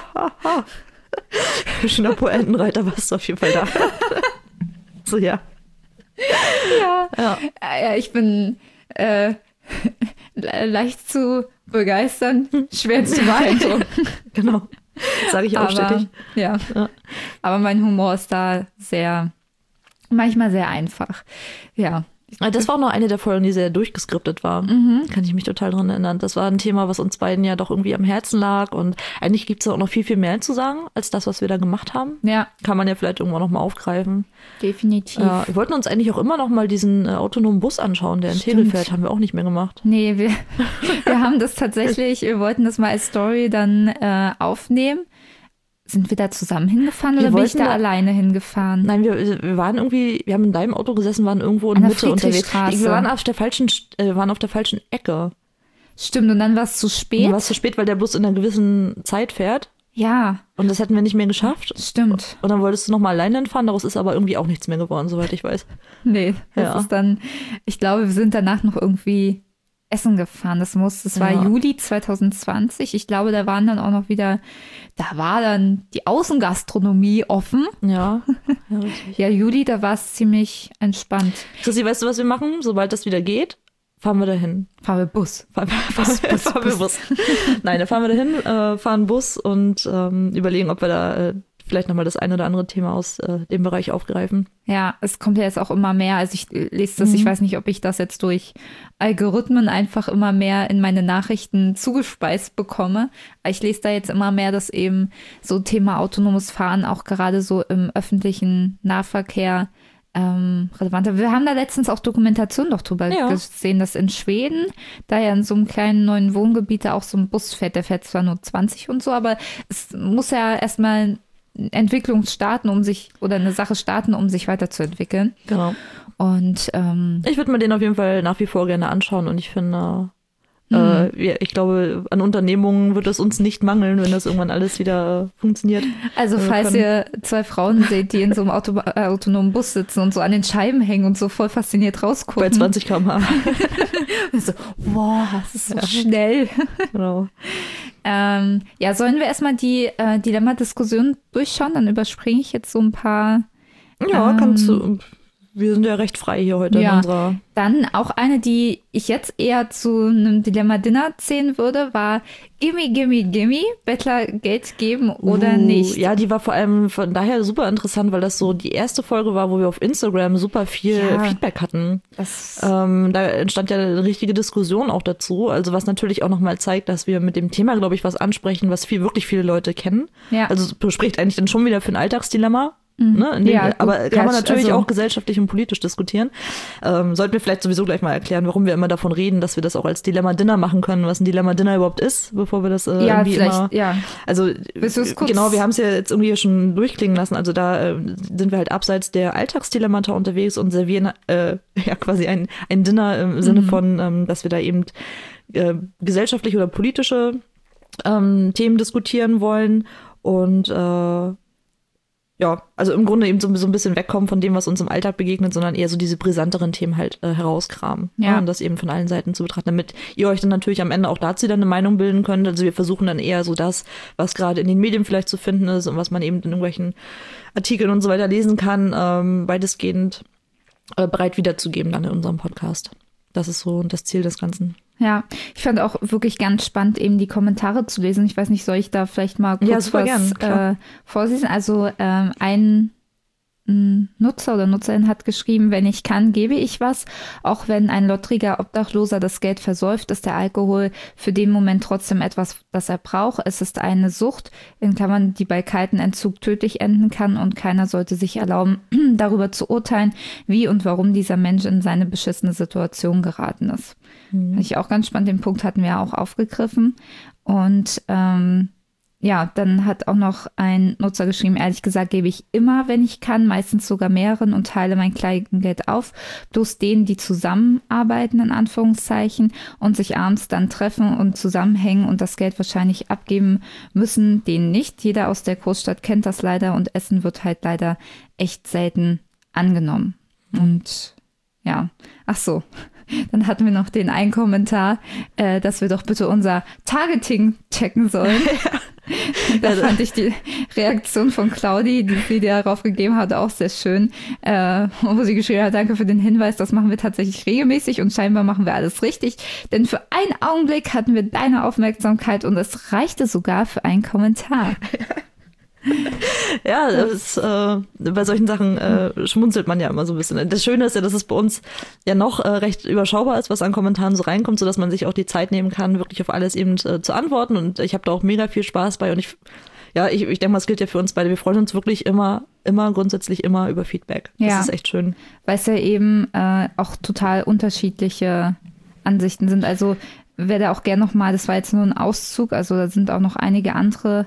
Schöner Poentenreiter warst du auf jeden Fall da. So, ja. Ja, ich bin leicht zu begeistern, schwer zu beeindrucken. Genau. Sage ich auch stetig. Ja. Ja. Aber mein Humor ist da manchmal sehr einfach. Ja. Das war auch noch eine der Folgen, die sehr durchgeskriptet war. Kann ich mich total dran erinnern. Das war ein Thema, was uns beiden ja doch irgendwie am Herzen lag. Und eigentlich gibt es auch noch viel, viel mehr zu sagen, als das, was wir da gemacht haben. Ja, Kann man ja vielleicht irgendwann noch mal aufgreifen. definitiv. Ja, wir wollten uns eigentlich auch immer noch mal diesen autonomen Bus anschauen, der in Tegel fährt. Haben wir auch nicht mehr gemacht. Nee, wir haben das tatsächlich, wir wollten das mal als Story dann aufnehmen. Sind wir da zusammen hingefahren oder bin ich da alleine hingefahren? Nein, wir waren irgendwie, wir haben in deinem Auto gesessen, waren irgendwo in An der Mitte unterwegs. Friedrichstraße. Wir waren auf der falschen Ecke. Stimmt, und dann war es zu Dann spät. war es zu spät, weil der Bus in einer gewissen Zeit fährt. Ja, Und das hätten wir nicht mehr geschafft. stimmt. Und dann wolltest du noch mal alleine hinfahren. Daraus ist aber irgendwie auch nichts mehr geworden, soweit ich weiß. Nee, das Ja. ist dann, ich glaube, wir sind danach noch irgendwie essen gefahren. Das war Ja. Juli 2020. Ich glaube, da war dann die Außengastronomie offen. Ja, ja, richtig. Ja, Juli, da war es ziemlich entspannt. Chrissy, weißt du, was wir machen? Sobald das wieder geht, fahren wir dahin. Fahren wir Bus. Fahren wir Bus. Nein, da fahren wir dahin, fahren Bus und überlegen, ob wir da vielleicht nochmal das ein oder andere Thema aus dem Bereich aufgreifen. Ja, es kommt ja jetzt auch immer mehr. Also ich lese das, ich weiß nicht, ob ich das jetzt durch Algorithmen einfach immer mehr in meine Nachrichten zugespeist bekomme. Aber ich lese da jetzt immer mehr, dass eben so Thema autonomes Fahren auch gerade so im öffentlichen Nahverkehr relevanter. Wir haben da letztens auch Dokumentation doch drüber gesehen, dass in Schweden, da ja in so einem kleinen neuen Wohngebiet da auch so ein Bus fährt, der fährt zwar nur 20 und so, aber es muss ja erstmal Entwicklung starten, eine Sache starten, um sich weiterzuentwickeln. Genau. Und Ich würde mir den auf jeden Fall nach wie vor gerne anschauen und ich finde, ich glaube, an Unternehmungen wird es uns nicht mangeln, wenn das irgendwann alles wieder funktioniert. also falls ihr zwei Frauen seht, die in so einem autonomen Bus sitzen und so an den Scheiben hängen und so voll fasziniert rausgucken. Bei 20 km/h. So, wow, das ist so schnell. Genau. Ja, sollen wir erstmal die Dilemma-Diskussion durchschauen? Dann überspringe ich jetzt so ein paar. Ja, kannst du. Wir sind ja recht frei hier heute in unserer. Dann auch eine, die ich jetzt eher zu einem Dilemma-Dinner zählen würde, war Gimme, Gimme, Gimme, Bettler Geld geben oder nicht. Ja, die war vor allem von daher super interessant, weil das so die erste Folge war, wo wir auf Instagram super viel Feedback hatten. Da entstand ja eine richtige Diskussion auch dazu, also was natürlich auch nochmal zeigt, dass wir mit dem Thema, glaube ich, was ansprechen, was wirklich viele Leute kennen. Ja. Also spricht eigentlich dann schon wieder für ein Alltagsdilemma. Ne? Aber gut, kann man natürlich also auch gesellschaftlich und politisch diskutieren. Sollten wir vielleicht sowieso gleich mal erklären, warum wir immer davon reden, dass wir das auch als Dilemma-Dinner machen können, was ein Dilemma-Dinner überhaupt ist, bevor wir das irgendwie immer... Ja. Also genau, wir haben es ja jetzt irgendwie schon durchklingen lassen. Also da sind wir halt abseits der Alltagsdilemmata unterwegs und servieren quasi ein Dinner im Sinne von, dass wir da eben gesellschaftliche oder politische Themen diskutieren wollen und also im Grunde eben so ein bisschen wegkommen von dem, was uns im Alltag begegnet, sondern eher so diese brisanteren Themen halt herauskramen. Ja. Und das eben von allen Seiten zu betrachten, damit ihr euch dann natürlich am Ende auch dazu dann eine Meinung bilden könnt. Also wir versuchen dann eher so das, was gerade in den Medien vielleicht zu finden ist und was man eben in irgendwelchen Artikeln und so weiter lesen kann, weitestgehend breit wiederzugeben dann in unserem Podcast. Das ist so das Ziel des Ganzen. Ja, ich fand auch wirklich ganz spannend, eben die Kommentare zu lesen. Ich weiß nicht, soll ich da vielleicht mal kurz vorlesen? Also ein Nutzer oder Nutzerin hat geschrieben, wenn ich kann, gebe ich was. Auch wenn ein lottriger Obdachloser das Geld versäuft, ist der Alkohol für den Moment trotzdem etwas, das er braucht. Es ist eine Sucht, in Klammern, die bei kaltem Entzug tödlich enden kann und keiner sollte sich erlauben, darüber zu urteilen, wie und warum dieser Mensch in seine beschissene Situation geraten ist. Fand ich auch ganz spannend. Den Punkt hatten wir auch aufgegriffen. Und dann hat auch noch ein Nutzer geschrieben, ehrlich gesagt gebe ich immer, wenn ich kann, meistens sogar mehreren und teile mein Kleingeld auf. Bloß denen, die zusammenarbeiten, in Anführungszeichen, und sich abends dann treffen und zusammenhängen und das Geld wahrscheinlich abgeben müssen, denen nicht. Jeder aus der Großstadt kennt das leider und Essen wird halt leider echt selten angenommen. Und ja, ach so. Dann hatten wir noch den einen Kommentar, dass wir doch bitte unser Targeting checken sollen. Da fand ich die Reaktion von Claudi, die sie darauf gegeben hat, auch sehr schön. Wo sie geschrieben hat, danke für den Hinweis, das machen wir tatsächlich regelmäßig und scheinbar machen wir alles richtig. Denn für einen Augenblick hatten wir deine Aufmerksamkeit und es reichte sogar für einen Kommentar. Ja, bei solchen Sachen schmunzelt man ja immer so ein bisschen. Das Schöne ist ja, dass es bei uns ja noch recht überschaubar ist, was an Kommentaren so reinkommt, sodass man sich auch die Zeit nehmen kann, wirklich auf alles eben zu antworten. Und ich habe da auch mega viel Spaß bei. Und ich denke mal, es gilt ja für uns beide. Wir freuen uns wirklich grundsätzlich immer über Feedback. Das ist echt schön. Weil es ja eben auch total unterschiedliche Ansichten sind. Also wer da auch gerne nochmal, das war jetzt nur ein Auszug, also da sind auch noch einige andere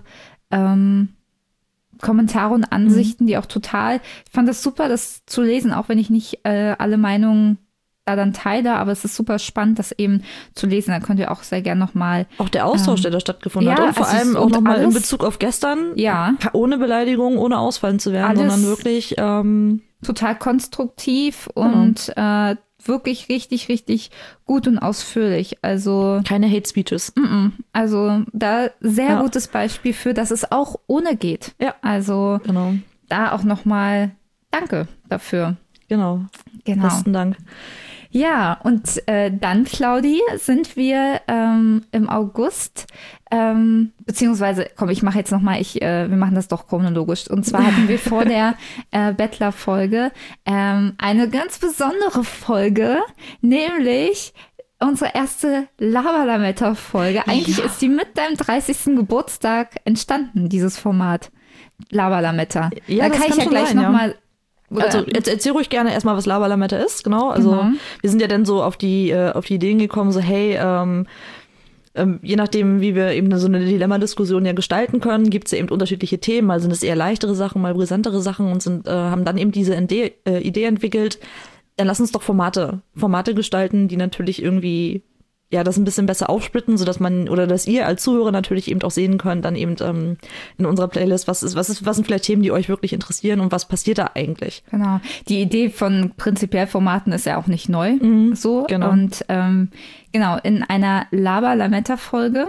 Kommentare und Ansichten, die auch total, ich fand das super, das zu lesen, auch wenn ich nicht alle Meinungen da dann teile, aber es ist super spannend, das eben zu lesen. Da könnt ihr auch sehr gern nochmal. Auch der Austausch, der da stattgefunden hat und vor allem auch nochmal in Bezug auf gestern, ohne Beleidigung, ohne ausfallen zu werden, sondern wirklich total konstruktiv und wirklich richtig, richtig gut und ausführlich. Also keine Hate Speeches. Also da sehr gutes Beispiel für, dass es auch ohne geht. Ja. Also da auch nochmal Danke dafür. Genau. Besten Dank. Ja, und dann, Claudi, sind wir im August, beziehungsweise, komm, ich mache jetzt nochmal, wir machen das doch chronologisch. Und zwar hatten wir vor der Bettler-Folge eine ganz besondere Folge, nämlich unsere erste Laberlametta-Folge. Eigentlich ist die mit deinem 30. Geburtstag entstanden, dieses Format Laberlametta. Ja, da kann ich ja gleich nochmal. Also jetzt erzähl ruhig gerne erstmal, was Laberlametta ist, genau. Also wir sind ja dann so auf die Ideen gekommen, so hey, je nachdem, wie wir eben so eine Dilemma-Diskussion ja gestalten können, gibt es ja eben unterschiedliche Themen. Mal sind es eher leichtere Sachen, mal brisantere Sachen und haben dann eben diese Idee entwickelt, dann lass uns doch Formate gestalten, die natürlich irgendwie das ein bisschen besser aufsplitten, sodass dass ihr als Zuhörer natürlich eben auch sehen könnt, dann eben in unserer Playlist, was sind vielleicht Themen, die euch wirklich interessieren und was passiert da eigentlich. Genau. Die Idee von prinzipiell Formaten ist ja auch nicht neu. So. Genau. Und in einer Laber-Lametta-Folge,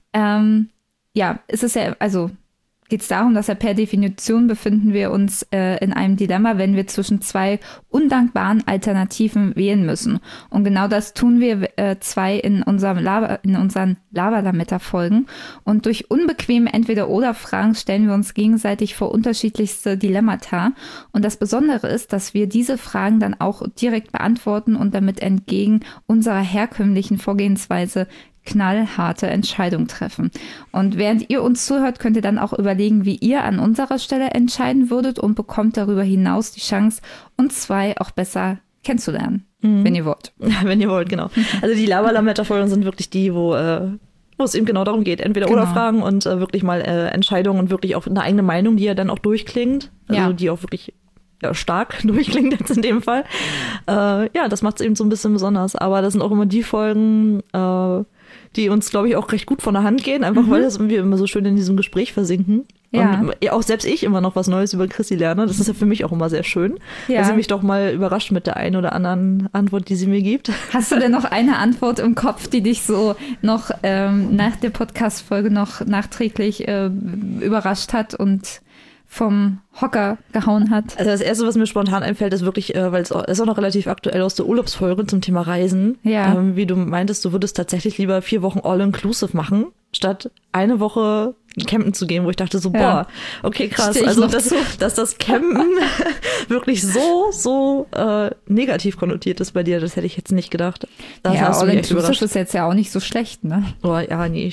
ist es ja, also geht es darum, dass per Definition befinden wir uns in einem Dilemma, wenn wir zwischen zwei undankbaren Alternativen wählen müssen. Und genau das tun wir zwei in unseren Laberlametta-Folgen. Und durch unbequeme Entweder-oder-Fragen stellen wir uns gegenseitig vor unterschiedlichste Dilemmata. Und das Besondere ist, dass wir diese Fragen dann auch direkt beantworten und damit entgegen unserer herkömmlichen Vorgehensweise knallharte Entscheidung treffen. Und während ihr uns zuhört, könnt ihr dann auch überlegen, wie ihr an unserer Stelle entscheiden würdet und bekommt darüber hinaus die Chance, uns zwei auch besser kennenzulernen, wenn ihr wollt. Wenn ihr wollt, genau. Also die Laberlametta-Folgen sind wirklich die, wo es eben genau darum geht, entweder oder Fragen und wirklich mal Entscheidungen und wirklich auch eine eigene Meinung, die ja dann auch durchklingt, also die auch wirklich stark durchklingt jetzt in dem Fall. Das macht es eben so ein bisschen besonders. Aber das sind auch immer die Folgen, die uns, glaube ich, auch recht gut von der Hand gehen, einfach weil wir immer so schön in diesem Gespräch versinken. Ja. Und auch selbst ich immer noch was Neues über Chrissy lerne. Das ist ja für mich auch immer sehr schön. Weil sie mich doch mal überrascht mit der einen oder anderen Antwort, die sie mir gibt. Hast du denn noch eine Antwort im Kopf, die dich so noch nach der Podcast-Folge noch nachträglich überrascht hat und vom Hocker gehauen hat? Also das Erste, was mir spontan einfällt, ist wirklich, weil es ist auch noch relativ aktuell aus der Urlaubsfolge zum Thema Reisen. Ja. Wie du meintest, du würdest tatsächlich lieber 4 Wochen All-Inclusive machen, statt eine Woche campen zu gehen, wo ich dachte so, boah, okay, krass. Also, dass das Campen wirklich so negativ konnotiert ist bei dir, das hätte ich jetzt nicht gedacht. Das hast du mich echt überrascht. Das ist jetzt ja auch nicht so schlecht, ne? Oh, ja, nee,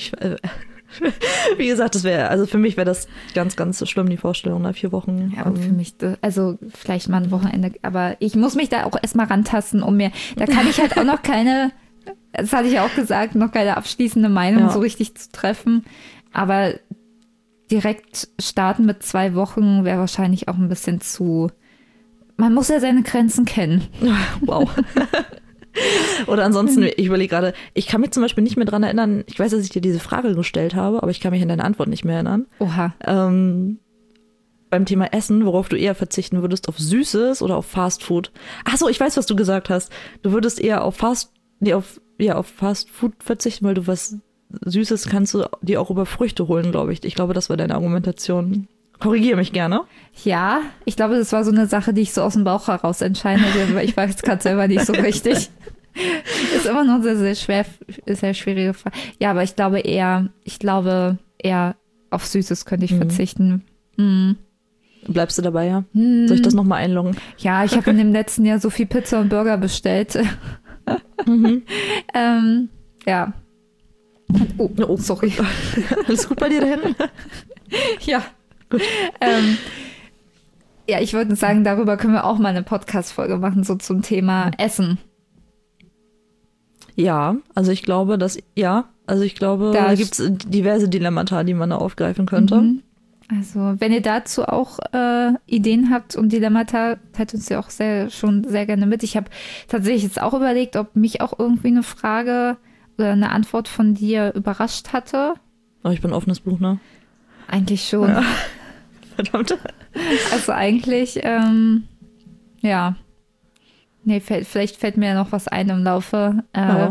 wie gesagt, für mich wäre das ganz, ganz schlimm, die Vorstellung, 4 Wochen. Ja, und für mich, also vielleicht mal ein Wochenende, aber ich muss mich da auch erstmal rantasten, da kann ich halt auch noch keine, das hatte ich ja auch gesagt, noch keine abschließende Meinung so richtig zu treffen, aber direkt starten mit 2 Wochen wäre wahrscheinlich auch ein bisschen man muss ja seine Grenzen kennen. Wow. Oder ansonsten, ich überlege gerade, ich kann mich zum Beispiel nicht mehr dran erinnern, ich weiß, dass ich dir diese Frage gestellt habe, aber ich kann mich an deine Antwort nicht mehr erinnern. Oha. Beim Thema Essen, worauf du eher verzichten würdest, auf Süßes oder auf Fast Food? Ach so, ich weiß, was du gesagt hast. Du würdest eher auf Fast Food verzichten, weil du was Süßes kannst du dir auch über Früchte holen, glaube ich. Ich glaube, das war deine Argumentation. Korrigiere mich gerne. Ja, ich glaube, das war so eine Sache, die ich so aus dem Bauch heraus entscheiden hätte, weil ich weiß es gerade selber nicht so richtig. Ist immer noch eine sehr schwierige Frage. Ja, aber ich glaube eher auf Süßes könnte ich verzichten. Bleibst du dabei, ja? Soll ich das nochmal einloggen? Ja, ich habe in dem letzten Jahr so viel Pizza und Burger bestellt. Ja. Oh, sorry. Alles gut bei dir da hinten? Ja. Gut. Ja, ich würde sagen, darüber können wir auch mal eine Podcast-Folge machen, so zum Thema Essen. Ja, also ich glaube, da gibt es diverse Dilemmata, die man da aufgreifen könnte. Also, wenn ihr dazu auch Ideen habt und Dilemmata, teilt uns ja auch schon sehr gerne mit. Ich habe tatsächlich jetzt auch überlegt, ob mich auch irgendwie eine Frage oder eine Antwort von dir überrascht hatte. Oh, ich bin ein offenes Buch, ne? Eigentlich schon. Ja. Verdammt. Also eigentlich, ja. Nee, vielleicht fällt mir ja noch was ein im Laufe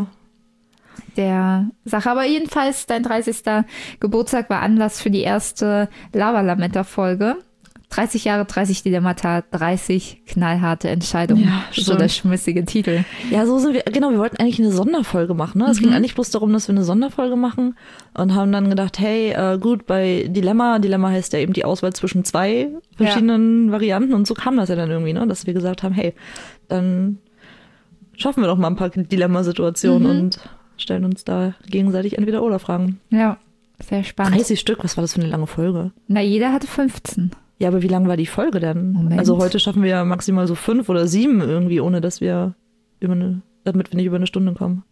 der Sache. Aber jedenfalls, dein 30. Geburtstag war Anlass für die erste Lava-Lametta-Folge. 30 Jahre, 30 Dilemmata, 30 knallharte Entscheidungen. Ja, so der schmissige Titel. Ja, so sind wir. Genau, wir wollten eigentlich eine Sonderfolge machen. Ne? Es ging eigentlich bloß darum, dass wir eine Sonderfolge machen und haben dann gedacht, hey, gut, bei Dilemma heißt ja eben die Auswahl zwischen 2 verschiedenen Varianten und so kam das ja dann irgendwie, ne? Dass wir gesagt haben, hey, dann schaffen wir doch mal ein paar Dilemmasituationen und stellen uns da gegenseitig entweder oder Fragen. Ja, sehr spannend. 30 Stück, was war das für eine lange Folge? Na, jeder hatte 15. Ja, aber wie lang war die Folge denn? Moment. Also heute schaffen wir ja maximal so 5 oder 7 irgendwie, ohne dass wir damit wir nicht über eine Stunde kommen.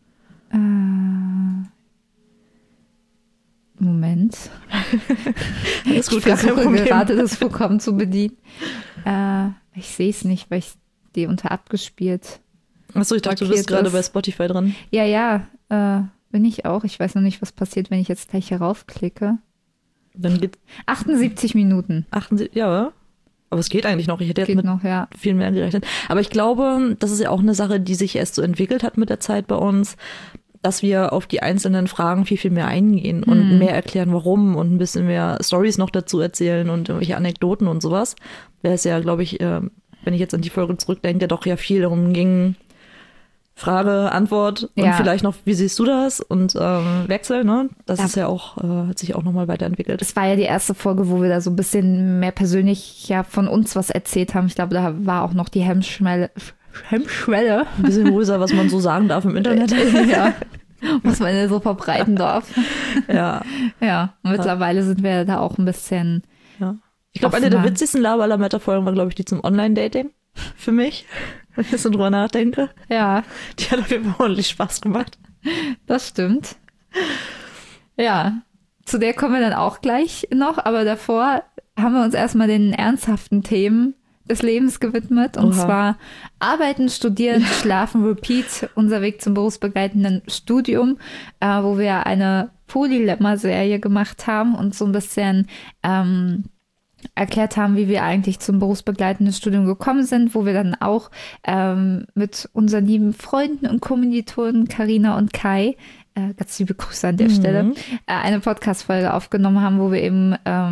Moment. Alles gut, ich versuche gerade das Programm zu bedienen. Ich sehe es nicht, weil ich die unter abgespielt. Achso, ich dachte, du bist gerade bei Spotify dran. Ja, bin ich auch. Ich weiß noch nicht, was passiert, wenn ich jetzt gleich hier raufklicke. Dann geht 78 Minuten. 78, ja. Aber es geht eigentlich noch. Ich hätte jetzt mit viel mehr gerechnet. Aber ich glaube, das ist ja auch eine Sache, die sich erst so entwickelt hat mit der Zeit bei uns, dass wir auf die einzelnen Fragen viel, viel mehr eingehen und mehr erklären, warum und ein bisschen mehr Storys noch dazu erzählen und irgendwelche Anekdoten und sowas. Weil es ja, glaube ich, wenn ich jetzt an die Folge zurückdenke, doch ja viel darum ging, Frage, Antwort und vielleicht noch, wie siehst du das? Und Wechsel, ne? Das ist ja auch, hat sich auch nochmal weiterentwickelt. Das war ja die erste Folge, wo wir da so ein bisschen mehr persönlich von uns was erzählt haben. Ich glaube, da war auch noch die Hemmschwelle. Ein bisschen größer, was man so sagen darf im Internet. Ja. was man ja so verbreiten darf. Ja. Ja, mittlerweile sind wir da auch ein bisschen. Ja. Ich glaube, eine der witzigsten Laber-Lametta-Folgen war, glaube ich, die zum Online-Dating für mich, wenn ich so drüber nachdenke. Ja. Die hat auf jeden Fall ordentlich Spaß gemacht. Das stimmt. Ja, zu der kommen wir dann auch gleich noch, aber davor haben wir uns erstmal den ernsthaften Themen des Lebens gewidmet. Und zwar Arbeiten, Studieren, Schlafen, Repeat, unser Weg zum berufsbegleitenden Studium, wo wir eine Polylemma-Serie gemacht haben und so ein bisschen erklärt haben, wie wir eigentlich zum berufsbegleitenden Studium gekommen sind, wo wir dann auch mit unseren lieben Freunden und Kommilitonen Carina und Kai, ganz liebe Grüße an der Stelle, eine Podcast-Folge aufgenommen haben, wo wir eben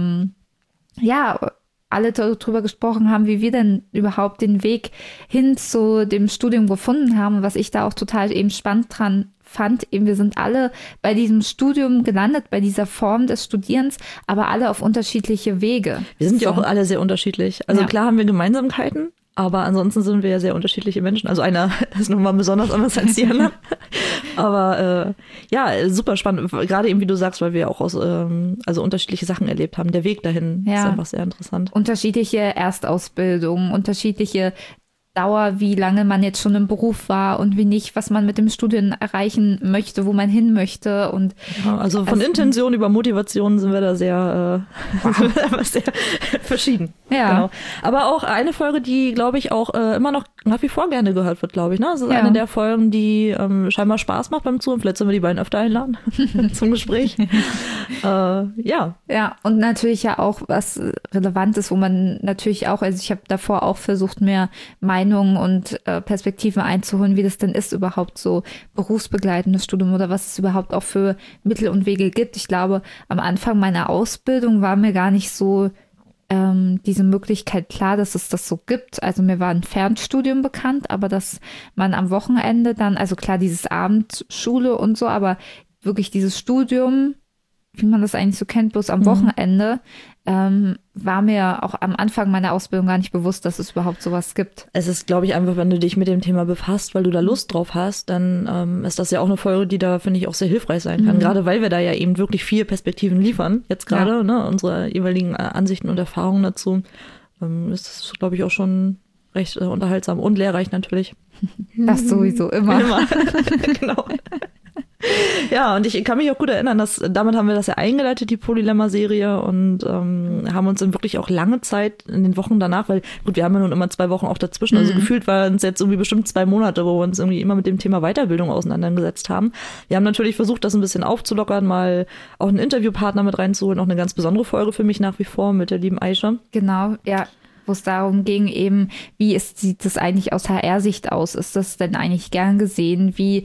alle darüber gesprochen haben, wie wir denn überhaupt den Weg hin zu dem Studium gefunden haben. Und was ich da auch total eben spannend dran fand, eben wir sind alle bei diesem Studium gelandet, bei dieser Form des Studierens, aber alle auf unterschiedliche Wege. Wir sind ja auch alle sehr unterschiedlich. Also klar haben wir Gemeinsamkeiten, aber ansonsten sind wir ja sehr unterschiedliche Menschen. Also einer ist nochmal besonders anders als die anderen. Aber super spannend. Gerade eben, wie du sagst, weil wir auch also unterschiedliche Sachen erlebt haben. Der Weg dahin ist einfach sehr interessant. Unterschiedliche Erstausbildungen, unterschiedliche Dauer, wie lange man jetzt schon im Beruf war und wie nicht, was man mit dem Studium erreichen möchte, wo man hin möchte. Und also von Intention über Motivation sind wir da sehr, sehr verschieden. Ja. Genau. Aber auch eine Folge, die, glaube ich, auch immer noch nach wie vor gerne gehört wird, glaube ich. Ne? Das ist eine der Folgen, die scheinbar Spaß macht beim Zuhören. Vielleicht sollen wir die beiden öfter einladen zum Gespräch. Ja, und natürlich ja auch was relevant ist, wo man natürlich auch, also ich habe davor auch versucht, mehr Meinungen und Perspektiven einzuholen, wie das denn ist überhaupt so berufsbegleitendes Studium oder was es überhaupt auch für Mittel und Wege gibt. Ich glaube, am Anfang meiner Ausbildung war mir gar nicht so diese Möglichkeit klar, dass es das so gibt. Also mir war ein Fernstudium bekannt, aber dass man am Wochenende dann, also klar, dieses Abendschule und so, aber wirklich dieses Studium, wie man das eigentlich so kennt, bloß am Wochenende, war mir auch am Anfang meiner Ausbildung gar nicht bewusst, dass es überhaupt sowas gibt. Es ist, glaube ich, einfach, wenn du dich mit dem Thema befasst, weil du da Lust drauf hast, dann ist das ja auch eine Folge, die da, finde ich, auch sehr hilfreich sein kann. Gerade weil wir da ja eben wirklich 4 Perspektiven liefern, jetzt gerade, unsere jeweiligen Ansichten und Erfahrungen dazu, ist das, glaube ich, auch schon recht unterhaltsam und lehrreich natürlich. Das sowieso immer. Genau. Ja, und ich kann mich auch gut erinnern, dass damit haben wir das ja eingeleitet, die Polylemma-Serie, und haben uns dann wirklich auch lange Zeit in den Wochen danach, weil gut, wir haben ja nun immer 2 Wochen auch dazwischen, also gefühlt waren es jetzt irgendwie bestimmt 2 Monate, wo wir uns irgendwie immer mit dem Thema Weiterbildung auseinandergesetzt haben. Wir haben natürlich versucht, das ein bisschen aufzulockern, mal auch einen Interviewpartner mit reinzuholen, auch eine ganz besondere Folge für mich nach wie vor mit der lieben Aisha. Genau, ja. Wo es darum ging, eben, sieht das eigentlich aus HR-Sicht aus? Ist das denn eigentlich gern gesehen? Wie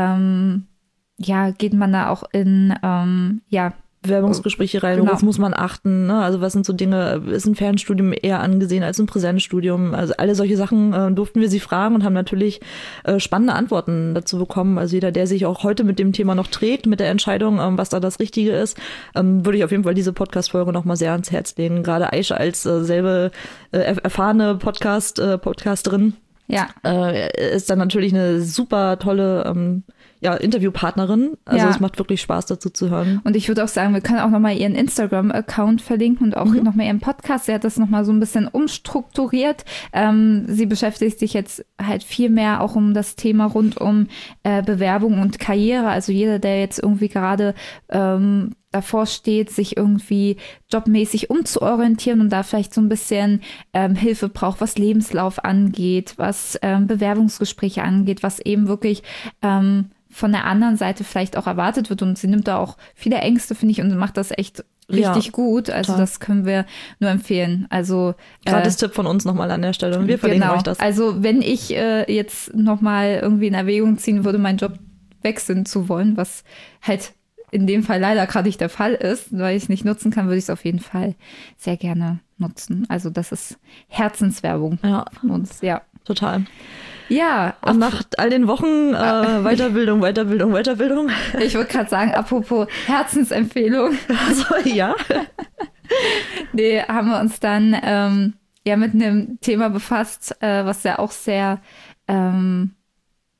geht man da auch in Bewerbungsgespräche rein, worauf muss man achten, ne? Also was sind so Dinge, ist ein Fernstudium eher angesehen als ein Präsenzstudium? Also alle solche Sachen durften wir sie fragen und haben natürlich spannende Antworten dazu bekommen. Also jeder, der sich auch heute mit dem Thema noch trägt, mit der Entscheidung, was da das Richtige ist, würde ich auf jeden Fall diese Podcast-Folge noch mal sehr ans Herz legen. Gerade Aisha als selbe erfahrene Podcasterin ist dann natürlich eine super tolle Interviewpartnerin. Also es macht wirklich Spaß, dazu zu hören. Und ich würde auch sagen, wir können auch nochmal ihren Instagram-Account verlinken und auch nochmal ihren Podcast. Sie hat das nochmal so ein bisschen umstrukturiert. Sie beschäftigt sich jetzt halt viel mehr auch um das Thema rund um Bewerbung und Karriere. Also jeder, der jetzt irgendwie gerade davor steht, sich irgendwie jobmäßig umzuorientieren und da vielleicht so ein bisschen Hilfe braucht, was Lebenslauf angeht, was Bewerbungsgespräche angeht, was eben wirklich von der anderen Seite vielleicht auch erwartet wird. Und sie nimmt da auch viele Ängste, finde ich, und macht das echt richtig gut. Also das können wir nur empfehlen. Also gratis Tipp von uns nochmal an der Stelle. Und wir verlinken euch das. Also wenn ich jetzt nochmal irgendwie in Erwägung ziehen würde, meinen Job wechseln zu wollen, was halt in dem Fall leider gerade nicht der Fall ist, weil ich es nicht nutzen kann, würde ich es auf jeden Fall sehr gerne nutzen. Also das ist Herzenswerbung von uns, total. Ja. Und nach all den Wochen Weiterbildung. Ich würde gerade sagen, apropos Herzensempfehlung. Also, ja. Nee, haben wir uns dann mit einem Thema befasst, was ja auch sehr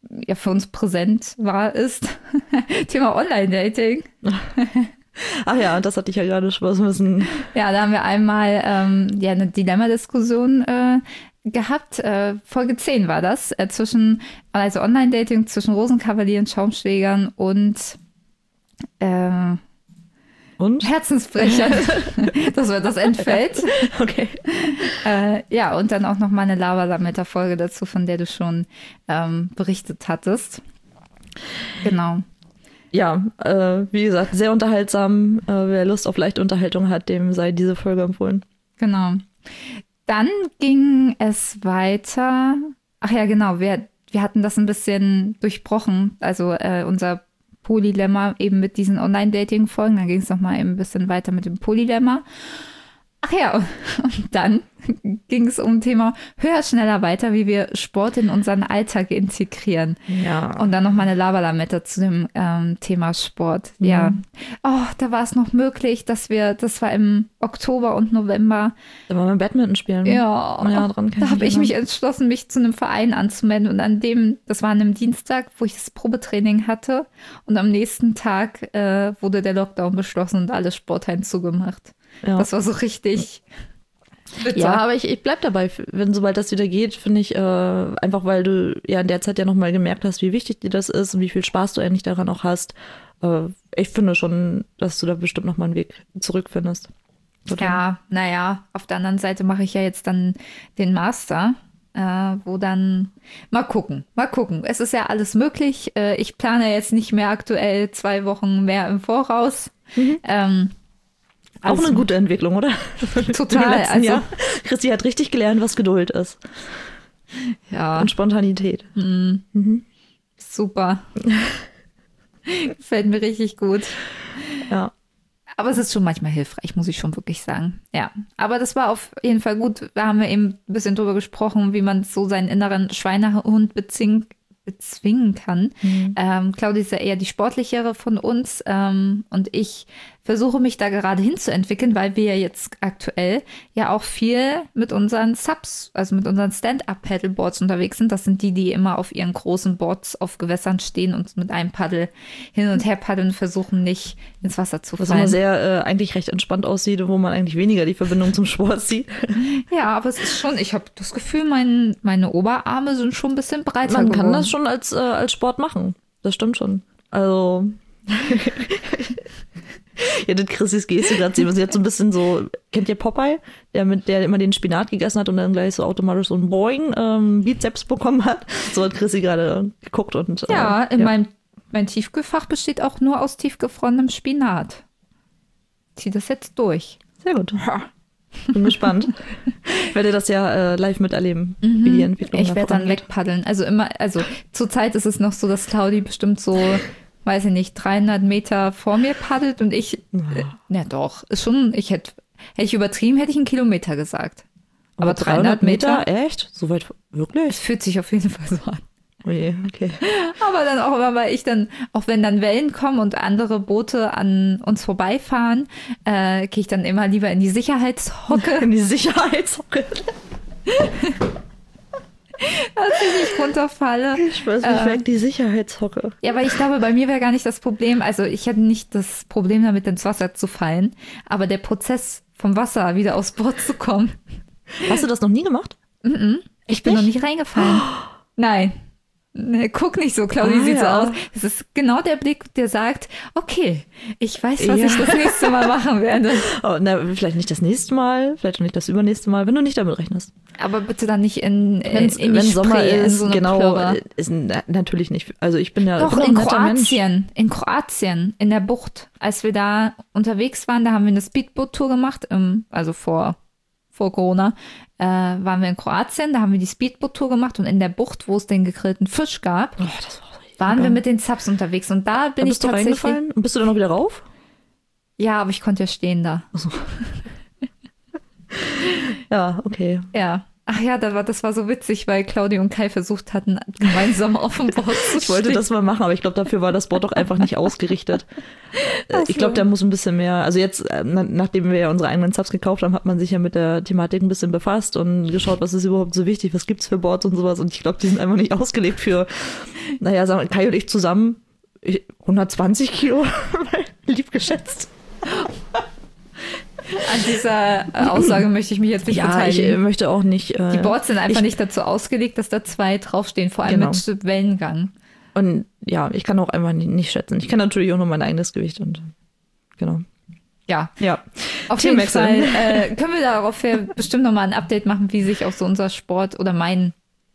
ja für uns präsent war, ist Thema Online-Dating. Ach ja, das hatte ich ja gerade schon was müssen. Ja, da haben wir einmal eine Dilemma-Diskussion gehabt. Folge 10 war das. Also Online-Dating zwischen Rosenkavalieren, Schaumschlägern und Herzensbrechern. Das wird das Endfeld. Okay. Ja, und dann auch noch mal eine Lavalametta-Folge dazu, von der du schon berichtet hattest. Genau. Ja, wie gesagt, sehr unterhaltsam. Wer Lust auf leichte Unterhaltung hat, dem sei diese Folge empfohlen. Genau. Dann ging es weiter. Ach ja, genau. Wir hatten das ein bisschen durchbrochen. Also unser Polylemma eben mit diesen Online-Dating-Folgen. Dann ging es nochmal eben ein bisschen weiter mit dem Polylemma. Ach ja, und dann ging es um Thema höher, schneller, weiter, wie wir Sport in unseren Alltag integrieren. Ja. Und dann nochmal eine Lavalametta zu dem Thema Sport. Mhm. Ja. Oh, da war es noch möglich, das war im Oktober und November. Da waren wir Badminton spielen. Ja, da habe ich mich entschlossen, mich zu einem Verein anzumelden. Und das war an einem Dienstag, wo ich das Probetraining hatte. Und am nächsten Tag wurde der Lockdown beschlossen und alle Sporthallen zugemacht. Ja. Das war so richtig bitter. Ja, aber ich bleib dabei, sobald das wieder geht, finde ich, einfach weil du ja in der Zeit ja nochmal gemerkt hast, wie wichtig dir das ist und wie viel Spaß du eigentlich daran auch hast. Ich finde schon, dass du da bestimmt nochmal einen Weg zurückfindest. Ja, naja, auf der anderen Seite mache ich ja jetzt dann den Master, wo dann mal gucken. Es ist ja alles möglich. Ich plane jetzt nicht mehr aktuell 2 Wochen mehr im Voraus. Mhm. Auch eine gute Entwicklung, oder? Total. Also Christi hat richtig gelernt, was Geduld ist. Ja. Und Spontanität. Mhm. Super. Gefällt mir richtig gut. Ja. Aber es ist schon manchmal hilfreich, muss ich schon wirklich sagen. Ja. Aber das war auf jeden Fall gut. Da haben wir eben ein bisschen drüber gesprochen, wie man so seinen inneren Schweinehund bezwingen kann. Mhm. Claudia ist ja eher die sportlichere von uns und ich versuche mich da gerade hinzuentwickeln, weil wir ja jetzt aktuell ja auch viel mit unseren Subs, also mit unseren Stand-Up-Paddleboards unterwegs sind. Das sind die immer auf ihren großen Boards auf Gewässern stehen und mit einem Paddel hin und her paddeln und versuchen nicht ins Wasser zu fallen. Was immer sehr eigentlich recht entspannt aussieht, wo man eigentlich weniger die Verbindung zum Sport sieht. Ja, aber es ist schon, ich habe das Gefühl, meine Oberarme sind schon ein bisschen breiter geworden. Man kann das schon als Sport machen. Das stimmt schon. Also ja, das Chrissys Geste gerade sehen. Sie hat so ein bisschen so, kennt ihr Popeye? Der immer den Spinat gegessen hat und dann gleich so automatisch so ein Boing Bizeps bekommen hat. So hat Chrissy gerade geguckt und ja, mein Tiefkühlfach besteht auch nur aus tiefgefrorenem Spinat. Zieh das jetzt durch. Sehr gut. Bin gespannt. Ich werde das ja live miterleben, wie die Entwicklung Ich werde dann wegpaddeln. Also zurzeit ist es noch so, dass Claudi bestimmt so, weiß ich nicht, 300 Meter vor mir paddelt und ich, ja doch, ist schon, hätte ich übertrieben, hätte ich 1 Kilometer gesagt. Aber 300 Meter? Echt? So weit, wirklich? Es fühlt sich auf jeden Fall so an. Oh je, okay. Aber dann auch immer, weil ich dann, auch wenn dann Wellen kommen und andere Boote an uns vorbeifahren, gehe ich dann immer lieber in die Sicherheitshocke. In die Sicherheitshocke. Dass ich nicht runterfalle. Ich weiß nicht, weg die Sicherheitshocke. Ja, weil ich glaube, bei mir wäre gar nicht das Problem, also ich hätte nicht das Problem damit, ins Wasser zu fallen, aber der Prozess vom Wasser wieder aufs Boot zu kommen. Hast du das noch nie gemacht? Ich bin noch nicht reingefallen. Nein. Nee, guck nicht so, Claudia sieht so aus. Es ist genau der Blick, der sagt, okay, ich weiß, was ich das nächste Mal machen werde. Oh, na, vielleicht nicht das nächste Mal, vielleicht auch nicht das übernächste Mal, wenn du nicht damit rechnest. Aber bitte dann nicht in wenn Sommer ist, in so eine genau, ist natürlich nicht. Also ich bin ja doch in Kroatien, in der Bucht, als wir da unterwegs waren, da haben wir eine Speedboot-Tour gemacht, also vor Corona, waren wir in Kroatien, da haben wir die Speedboot-Tour gemacht und in der Bucht, wo es den gegrillten Fisch gab, waren wir mit den Subs unterwegs und da bin ich tatsächlich... Bist du reingefallen und bist du dann noch wieder rauf? Ja, aber ich konnte ja stehen da. Achso. Ja, okay. Ja, Ach ja, das war so witzig, weil Claudia und Kai versucht hatten, gemeinsam auf dem Board zu stehen. Ich wollte das mal machen, aber ich glaube, dafür war das Board doch einfach nicht ausgerichtet. Ich glaube, der muss ein bisschen mehr, also jetzt, nachdem wir ja unsere eigenen Subs gekauft haben, hat man sich ja mit der Thematik ein bisschen befasst und geschaut, was ist überhaupt so wichtig, was gibt's für Boards und sowas. Und ich glaube, die sind einfach nicht ausgelegt für, naja, sagen wir, Kai und ich zusammen 120 Kilo, lieb geschätzt. An dieser Aussage möchte ich mich jetzt nicht beteiligen. Ich möchte auch nicht. Die Boards sind einfach nicht dazu ausgelegt, dass da 2 draufstehen, vor allem mit Wellengang. Und ja, ich kann auch einfach nicht schätzen. Ich kann natürlich auch nur mein eigenes Gewicht und genau. Ja. Auf jeden Fall können wir darauf bestimmt nochmal ein Update machen, wie sich auch so unser Sport oder mein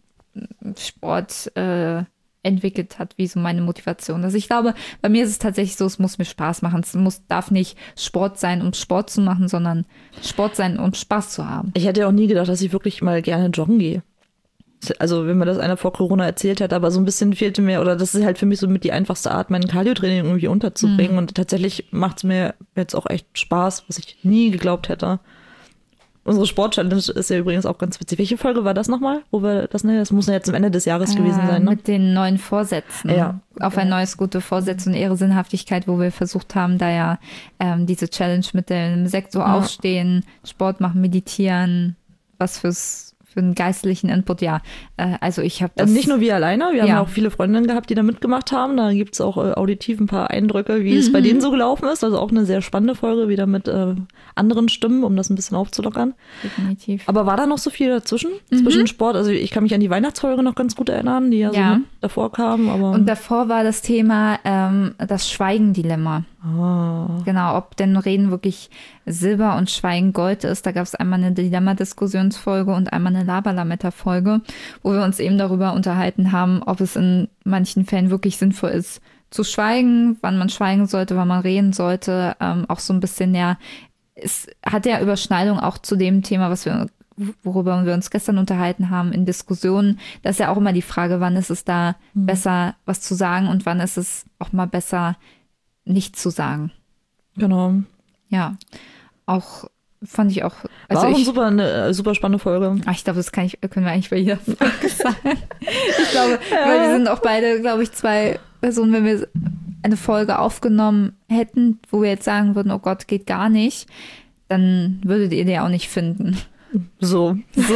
Sport entwickelt hat, wie so meine Motivation. Also ich glaube, bei mir ist es tatsächlich so, es muss mir Spaß machen. Es darf nicht Sport sein, um Sport zu machen, sondern Sport sein, um Spaß zu haben. Ich hätte ja auch nie gedacht, dass ich wirklich mal gerne joggen gehe. Also wenn mir das einer vor Corona erzählt hätte, aber so ein bisschen fehlte mir, oder das ist halt für mich so mit die einfachste Art, mein Cardio-Training irgendwie unterzubringen. Und tatsächlich macht es mir jetzt auch echt Spaß, was ich nie geglaubt hätte. Unsere Sport-Challenge ist ja übrigens auch ganz witzig. Welche Folge war das nochmal? Das muss ja jetzt am Ende des Jahres gewesen sein, ne? Mit den neuen Vorsätzen. Ja. Auf ein neues gute Vorsätze und ihre Sinnhaftigkeit, wo wir versucht haben, da ja diese Challenge mit dem Sektor aufstehen, Sport machen, meditieren, was für einen geistlichen Input, ja. Also ich habe das... Nicht nur wir alleine, wir haben ja auch viele Freundinnen gehabt, die da mitgemacht haben. Da gibt es auch auditiv ein paar Eindrücke, wie es bei denen so gelaufen ist. Also auch eine sehr spannende Folge, wieder mit anderen Stimmen, um das ein bisschen aufzulockern. Definitiv. Aber war da noch so viel dazwischen? Zwischen Sport? Also ich kann mich an die Weihnachtsfolge noch ganz gut erinnern, die ja so davor kam. Aber und davor war das Thema das Schweigen-Dilemma. Genau, ob denn Reden wirklich Silber und Schweigen Gold ist. Da gab es einmal eine Dilemma-Diskussionsfolge und einmal eine Laberlametta-Folge, wo wir uns eben darüber unterhalten haben, ob es in manchen Fällen wirklich sinnvoll ist, zu schweigen, wann man schweigen sollte, wann man reden sollte. Auch so ein bisschen, es hat ja Überschneidung auch zu dem Thema, worüber wir uns gestern unterhalten haben in Diskussionen. Da ist ja auch immer die Frage, wann ist es da besser, was zu sagen und wann ist es auch mal besser, nicht zu sagen. Genau. Ja, auch fand ich auch. Also war auch eine super spannende Folge. Ich glaube, das können wir eigentlich bei jeder Folge sagen. Ich glaube, weil wir sind auch beide, glaube ich, 2 Personen, wenn wir eine Folge aufgenommen hätten, wo wir jetzt sagen würden, oh Gott, geht gar nicht, dann würdet ihr die auch nicht finden. So.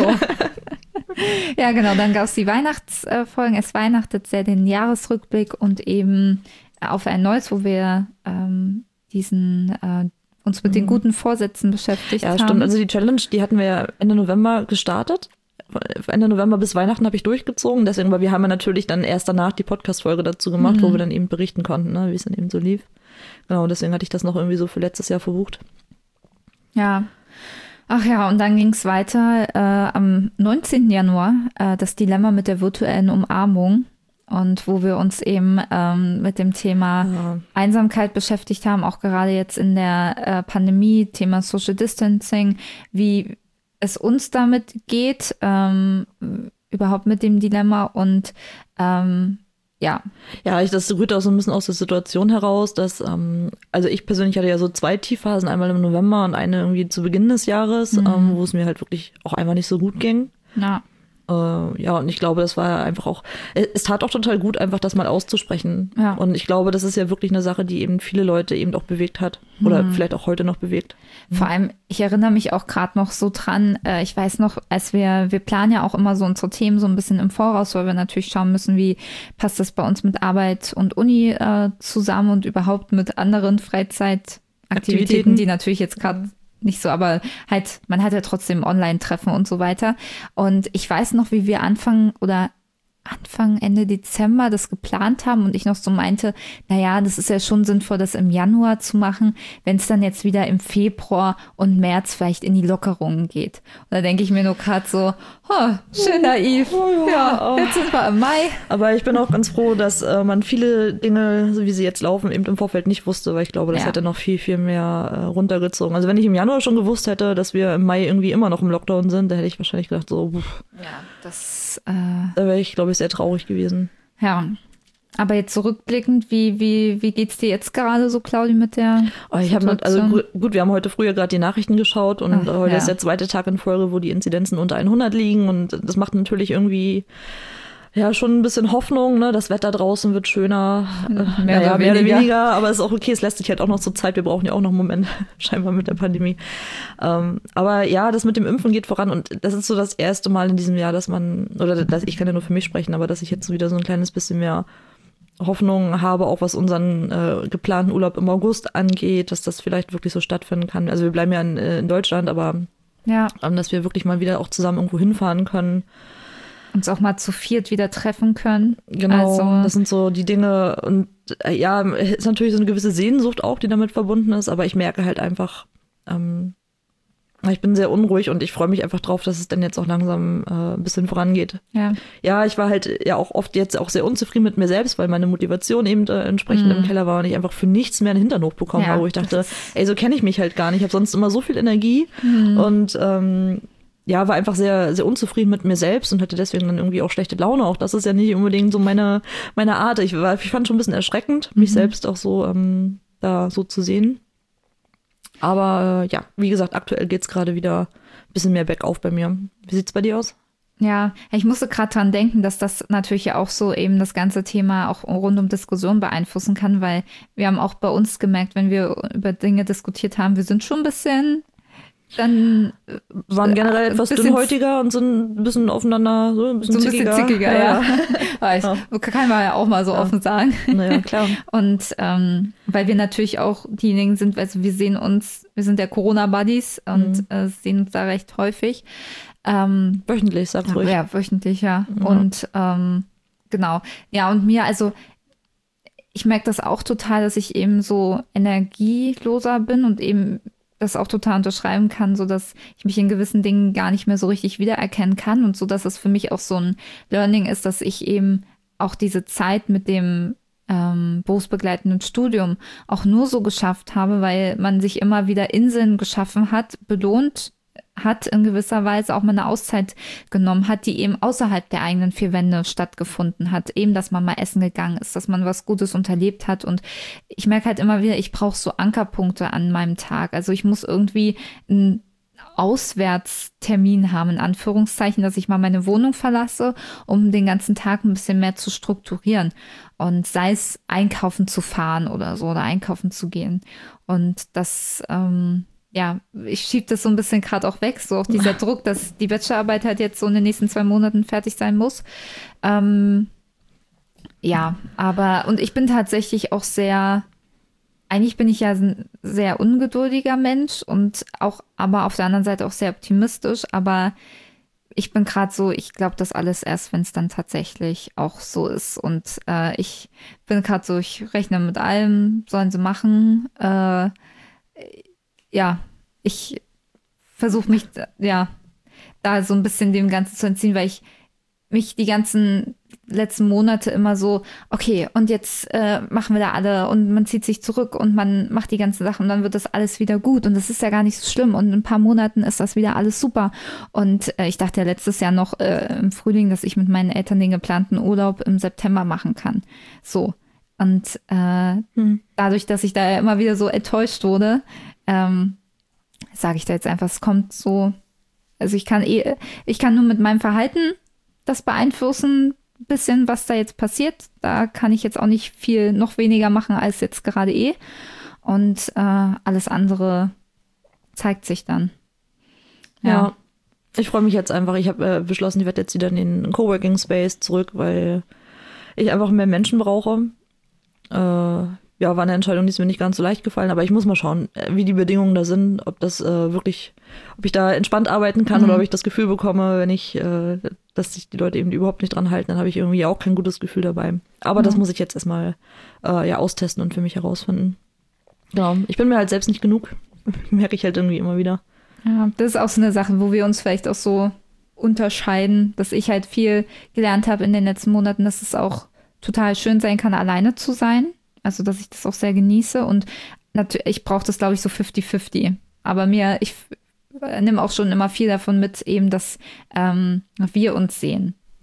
Ja, genau, dann gab es die Weihnachtsfolgen. Es weihnachtet sehr den Jahresrückblick und eben auf ein neues, wo wir uns mit den guten Vorsätzen beschäftigt haben. Ja, stimmt. Also die Challenge, die hatten wir ja Ende November gestartet. Ende November bis Weihnachten habe ich durchgezogen. Deswegen, weil wir haben ja natürlich dann erst danach die Podcast-Folge dazu gemacht, wo wir dann eben berichten konnten, ne, wie es dann eben so lief. Genau, deswegen hatte ich das noch irgendwie so für letztes Jahr verbucht. Ja. Ach ja, und dann ging es weiter am 19. Januar, das Dilemma mit der virtuellen Umarmung. Und wo wir uns eben mit dem Thema Einsamkeit beschäftigt haben, auch gerade jetzt in der Pandemie, Thema Social Distancing, wie es uns damit geht, überhaupt mit dem Dilemma und ja. Ja, das rührt auch so ein bisschen aus der Situation heraus, dass, also ich persönlich hatte ja so 2 Tiefphasen, einmal im November und eine irgendwie zu Beginn des Jahres, wo es mir halt wirklich auch einfach nicht so gut ging. Ja. Und ich glaube, das war einfach auch, es tat auch total gut, einfach das mal auszusprechen. Ja. Und ich glaube, das ist ja wirklich eine Sache, die eben viele Leute eben auch bewegt hat oder vielleicht auch heute noch bewegt. Vor allem, ich erinnere mich auch gerade noch so dran, ich weiß noch, als wir planen ja auch immer so unsere Themen so ein bisschen im Voraus, weil wir natürlich schauen müssen, wie passt das bei uns mit Arbeit und Uni zusammen und überhaupt mit anderen Freizeitaktivitäten, die natürlich jetzt gerade nicht so, aber halt, man hat ja trotzdem Online-Treffen und so weiter. Und ich weiß noch, wie wir Ende Dezember das geplant haben und ich noch so meinte, naja, das ist ja schon sinnvoll, das im Januar zu machen, wenn es dann jetzt wieder im Februar und März vielleicht in die Lockerungen geht. Und da denke ich mir nur gerade so, schön naiv. Jetzt sind wir im Mai. Aber ich bin auch ganz froh, dass man viele Dinge, so wie sie jetzt laufen, eben im Vorfeld nicht wusste, weil ich glaube, das hätte noch viel, viel mehr runtergezogen. Also wenn ich im Januar schon gewusst hätte, dass wir im Mai irgendwie immer noch im Lockdown sind, da hätte ich wahrscheinlich gedacht so, ja, das da wäre ich, glaube ich, sehr traurig gewesen. Ja, Aber jetzt zurückblickend, wie geht's dir jetzt gerade so, Claudi, mit der Situation? Gut, wir haben heute früher gerade die Nachrichten geschaut und heute ist der zweite Tag in Folge, wo die Inzidenzen unter 100 liegen und das macht natürlich irgendwie schon ein bisschen Hoffnung, ne? Das Wetter draußen wird schöner, mehr oder weniger, aber es ist auch okay, es lässt sich halt auch noch zur Zeit, wir brauchen ja auch noch einen Moment, scheinbar mit der Pandemie. Aber ja, das mit dem Impfen geht voran und das ist so das erste Mal in diesem Jahr, dass ich kann ja nur für mich sprechen, aber dass ich jetzt wieder so ein kleines bisschen mehr Hoffnung habe, auch was unseren geplanten Urlaub im August angeht, dass das vielleicht wirklich so stattfinden kann. Also wir bleiben ja in Deutschland, aber dass wir wirklich mal wieder auch zusammen irgendwo hinfahren können. Uns auch mal zu viert wieder treffen können. Genau, also, das sind so die Dinge und ist natürlich so eine gewisse Sehnsucht auch, die damit verbunden ist, aber ich merke halt einfach, ich bin sehr unruhig und ich freue mich einfach drauf, dass es dann jetzt auch langsam ein bisschen vorangeht. Ja, ich war halt auch oft jetzt auch sehr unzufrieden mit mir selbst, weil meine Motivation eben entsprechend im Keller war und ich einfach für nichts mehr einen Hintern hochbekommen habe, wo ich dachte, so kenne ich mich halt gar nicht. Ich habe sonst immer so viel Energie und war einfach sehr, sehr unzufrieden mit mir selbst und hatte deswegen dann irgendwie auch schlechte Laune. Auch das ist ja nicht unbedingt so meine Art. Ich fand schon ein bisschen erschreckend, mich selbst auch so da so zu sehen. Aber wie gesagt, aktuell geht's gerade wieder ein bisschen mehr bergauf bei mir. Wie sieht's bei dir aus? Ja, ich musste gerade dran denken, dass das natürlich ja auch so eben das ganze Thema auch rund um Diskussion beeinflussen kann, weil wir haben auch bei uns gemerkt, wenn wir über Dinge diskutiert haben, wir sind schon ein bisschen dann waren generell etwas dünnhäutiger und sind ein bisschen aufeinander, so ein bisschen zickiger. Ja. Kann man ja auch mal so offen sagen. Naja, klar. Und weil wir natürlich auch diejenigen sind, also wir sind der Corona-Buddies und sehen uns da recht häufig. Wöchentlich, sag's ruhig. Ja, wöchentlich, ja. Und genau. Ja, und mir, also ich merke das auch total, dass ich eben so energieloser bin und eben das auch total unterschreiben kann, so dass ich mich in gewissen Dingen gar nicht mehr so richtig wiedererkennen kann und so, dass es für mich auch so ein Learning ist, dass ich eben auch diese Zeit mit dem berufsbegleitenden Studium auch nur so geschafft habe, weil man sich immer wieder Inseln geschaffen hat, belohnt hat in gewisser Weise auch mal eine Auszeit genommen hat, die eben außerhalb der eigenen vier Wände stattgefunden hat. Eben, dass man mal essen gegangen ist, dass man was Gutes unterlebt hat. Und ich merke halt immer wieder, ich brauche so Ankerpunkte an meinem Tag. Also ich muss irgendwie einen Auswärtstermin haben, in Anführungszeichen, dass ich mal meine Wohnung verlasse, um den ganzen Tag ein bisschen mehr zu strukturieren. Und sei es einkaufen zu fahren oder so oder einkaufen zu gehen. Und das ich schiebe das so ein bisschen gerade auch weg, so auch dieser Druck, dass die Bachelorarbeit halt jetzt so in den nächsten 2 Monaten fertig sein muss. Und ich bin tatsächlich auch eigentlich bin ich ja ein sehr ungeduldiger Mensch und auch, aber auf der anderen Seite auch sehr optimistisch, aber ich bin gerade so, ich glaube das alles erst, wenn es dann tatsächlich auch so ist und ich bin gerade so, ich rechne mit allem, sollen sie machen, ich versuche mich, da so ein bisschen dem Ganzen zu entziehen, weil ich mich die ganzen letzten Monate immer so, okay, und jetzt machen wir da alle und man zieht sich zurück und man macht die ganzen Sachen und dann wird das alles wieder gut und das ist ja gar nicht so schlimm und in ein paar Monaten ist das wieder alles super. Und ich dachte ja letztes Jahr noch im Frühling, dass ich mit meinen Eltern den geplanten Urlaub im September machen kann. So. Und dadurch, dass ich da ja immer wieder so enttäuscht wurde, sage ich da jetzt einfach, es kommt so, also ich kann nur mit meinem Verhalten das beeinflussen, ein bisschen, was da jetzt passiert. Da kann ich jetzt auch nicht viel, noch weniger machen als jetzt gerade Und alles andere zeigt sich dann. Ja, ich freue mich jetzt einfach. Ich habe beschlossen, ich werde jetzt wieder in den Coworking Space zurück, weil ich einfach mehr Menschen brauche. War eine Entscheidung, die ist mir nicht ganz so leicht gefallen, aber ich muss mal schauen, wie die Bedingungen da sind, ob das ob ich da entspannt arbeiten kann oder ob ich das Gefühl bekomme, dass sich die Leute eben überhaupt nicht dran halten, dann habe ich irgendwie auch kein gutes Gefühl dabei. Aber das muss ich jetzt erstmal austesten und für mich herausfinden. Genau, ich bin mir halt selbst nicht genug, merke ich halt irgendwie immer wieder. Ja, das ist auch so eine Sache, wo wir uns vielleicht auch so unterscheiden, dass ich halt viel gelernt habe in den letzten Monaten, dass es auch total schön sein kann, alleine zu sein. Also, dass ich das auch sehr genieße und natürlich, ich brauche das, glaube ich, so 50-50. Aber ich nehme auch schon immer viel davon mit, eben, dass wir uns sehen.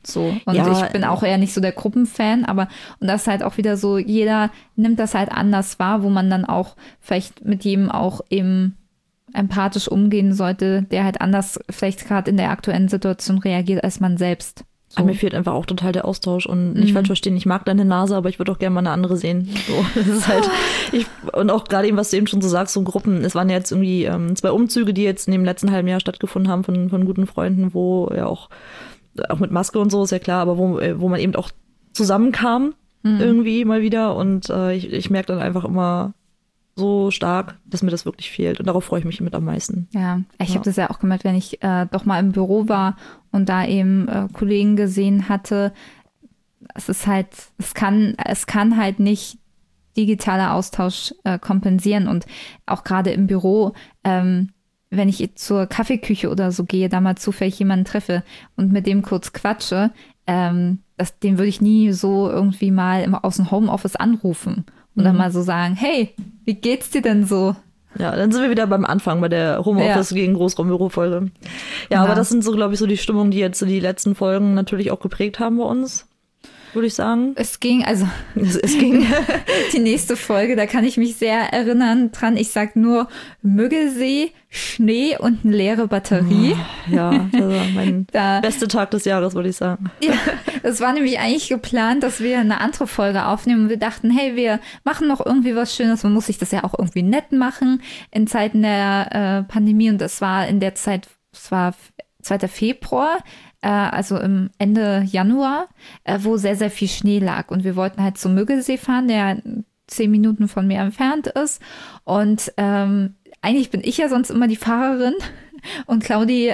So. Und Ja, ich bin auch eher nicht so der Gruppenfan, und das ist halt auch wieder so, jeder nimmt das halt anders wahr, wo man dann auch vielleicht mit jedem auch eben empathisch umgehen sollte, der halt anders vielleicht gerade in der aktuellen Situation reagiert als man selbst. So. Aber mir fehlt einfach auch total der Austausch und nicht falsch verstehen, ich mag deine Nase, aber ich würde auch gerne mal eine andere sehen. So, das ist halt, und auch gerade eben, was du eben schon so sagst, so Gruppen, es waren ja jetzt irgendwie 2 Umzüge, die jetzt in dem letzten halben Jahr stattgefunden haben von guten Freunden, wo ja auch mit Maske und so, ist ja klar, aber wo man eben auch zusammenkam irgendwie mal wieder und ich merke dann einfach immer so stark, dass mir das wirklich fehlt und darauf freue ich mich mit am meisten. Ja, ich habe das ja auch gemerkt, wenn ich doch mal im Büro war und da eben Kollegen gesehen hatte, es ist halt, es kann halt nicht digitaler Austausch kompensieren und auch gerade im Büro, wenn ich zur Kaffeeküche oder so gehe, da mal zufällig jemanden treffe und mit dem kurz quatsche, den würde ich nie so irgendwie mal aus dem Homeoffice anrufen und dann mal so sagen, hey, wie geht's dir denn so? Ja, dann sind wir wieder beim Anfang bei der Homeoffice gegen Großraumbüro-Folge. Ja, aber das sind so, glaube ich, so die Stimmungen, die jetzt die letzten Folgen natürlich auch geprägt haben bei uns, würde ich sagen. Es ging. Es ging. Die nächste Folge, da kann ich mich sehr erinnern dran. Ich sag nur Müggelsee, Schnee und eine leere Batterie. Oh, ja, das war mein bester Tag des Jahres, würde ich sagen. Ja, das war nämlich eigentlich geplant, dass wir eine andere Folge aufnehmen. Und wir dachten, hey, wir machen noch irgendwie was Schönes. Man muss sich das ja auch irgendwie nett machen in Zeiten der Pandemie. Und das war in der Zeit, es war 2. Februar, also im Ende Januar, wo sehr, sehr viel Schnee lag. Und wir wollten halt zum Müggelsee fahren, der 10 Minuten von mir entfernt ist. Und eigentlich bin ich ja sonst immer die Fahrerin. Und Claudi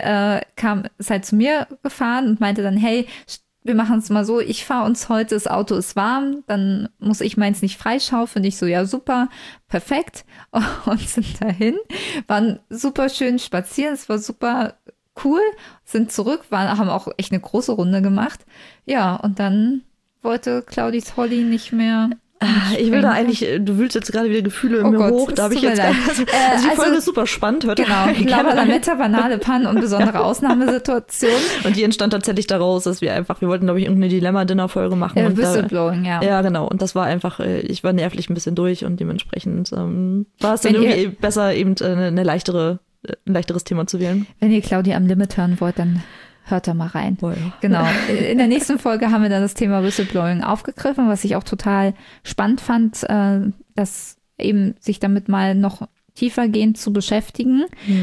ist halt zu mir gefahren und meinte dann, hey, wir machen es mal so, ich fahre uns heute, das Auto ist warm, dann muss ich meins nicht freischaufeln. Ich so, ja super, perfekt. Und sind dahin, waren super schön spazieren, es war super cool, sind zurück, haben auch echt eine große Runde gemacht. Ja, und dann wollte Claudis Holly nicht mehr. Ich will da eigentlich, du wühlst jetzt gerade wieder Gefühle in mir hoch. Da habe ich jetzt also die Folge ist super spannend. Hört genau, Lametta, banale Pannen und besondere Ausnahmesituationen. Und die entstand tatsächlich daraus, dass wir wollten, glaube ich, irgendeine Dilemma-Dinner-Folge machen. Whistleblowing, ja. Ja, genau. Und das war einfach, ich war nervlich ein bisschen durch und dementsprechend war es dann irgendwie besser, eben ein leichteres Thema zu wählen. Wenn ihr Claudia am Limit hören wollt, dann hört da mal rein. Oh ja. Genau. In der nächsten Folge haben wir dann das Thema Whistleblowing aufgegriffen, was ich auch total spannend fand, dass eben sich damit mal noch tiefergehend zu beschäftigen.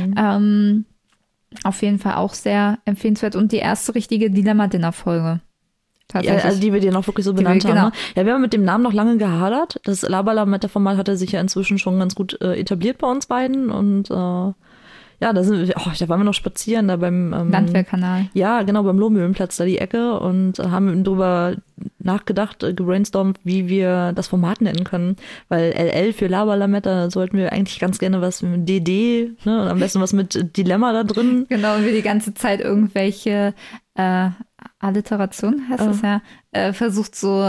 Auf jeden Fall auch sehr empfehlenswert. Und die erste richtige Dilemma-Dinner-Folge. Ja, also die wir dir noch wirklich so benannt haben. Genau. Ne? Ja, wir haben mit dem Namen noch lange gehadert. Das Laberlametta-Format hatte sich ja inzwischen schon ganz gut etabliert bei uns beiden und ja, da waren wir noch spazieren, da beim Landwehrkanal. Ja, genau, beim Lohmühlenplatz, da die Ecke und haben drüber nachgedacht, gebrainstormt, wie wir das Format nennen können. Weil LL für Laberlametta sollten wir eigentlich ganz gerne was mit DD, ne, und am besten was mit Dilemma da drin. Genau, und wir die ganze Zeit irgendwelche Alliteration heißt es ja, versucht so,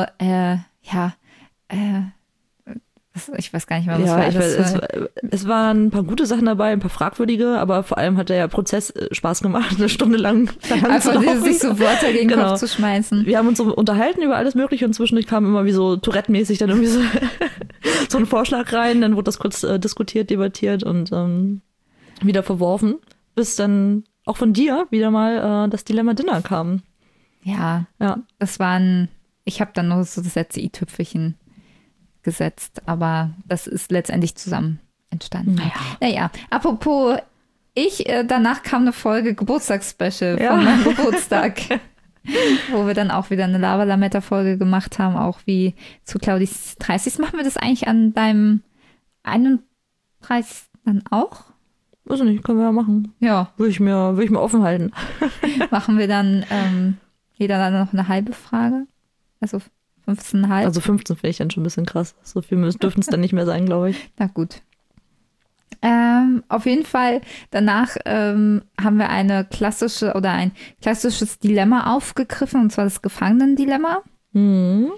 ich weiß gar nicht mehr, was es waren ein paar gute Sachen dabei, ein paar fragwürdige, aber vor allem hat der Prozess Spaß gemacht, eine Stunde lang einfach sich so Wörter gegen den Kopf zu schmeißen. Wir haben uns so unterhalten über alles Mögliche und zwischendurch kam immer wie so Tourette-mäßig dann irgendwie so ein Vorschlag rein, dann wurde das kurz diskutiert, debattiert und wieder verworfen, bis dann auch von dir wieder mal das Dilemma-Dinner kam. Ja, das waren, ich habe dann noch so das letzte i-Tüpfelchen gesetzt, aber das ist letztendlich zusammen entstanden. Naja, apropos danach kam eine Folge Geburtstagsspecial von meinem Geburtstag, wo wir dann auch wieder eine Lava-Lametta-Folge gemacht haben, auch wie zu Claudis 30. Machen wir das eigentlich an deinem 31. dann auch? Weiß nicht, können wir ja machen. Ja. Würde ich mir offen halten. Machen wir dann jeder dann noch eine halbe Frage? Also 15,5? Also 15 finde ich dann schon ein bisschen krass. So viel dürften es dann nicht mehr sein, glaube ich. Na gut. Auf jeden Fall, danach haben wir ein klassisches Dilemma aufgegriffen, und zwar das Gefangenendilemma.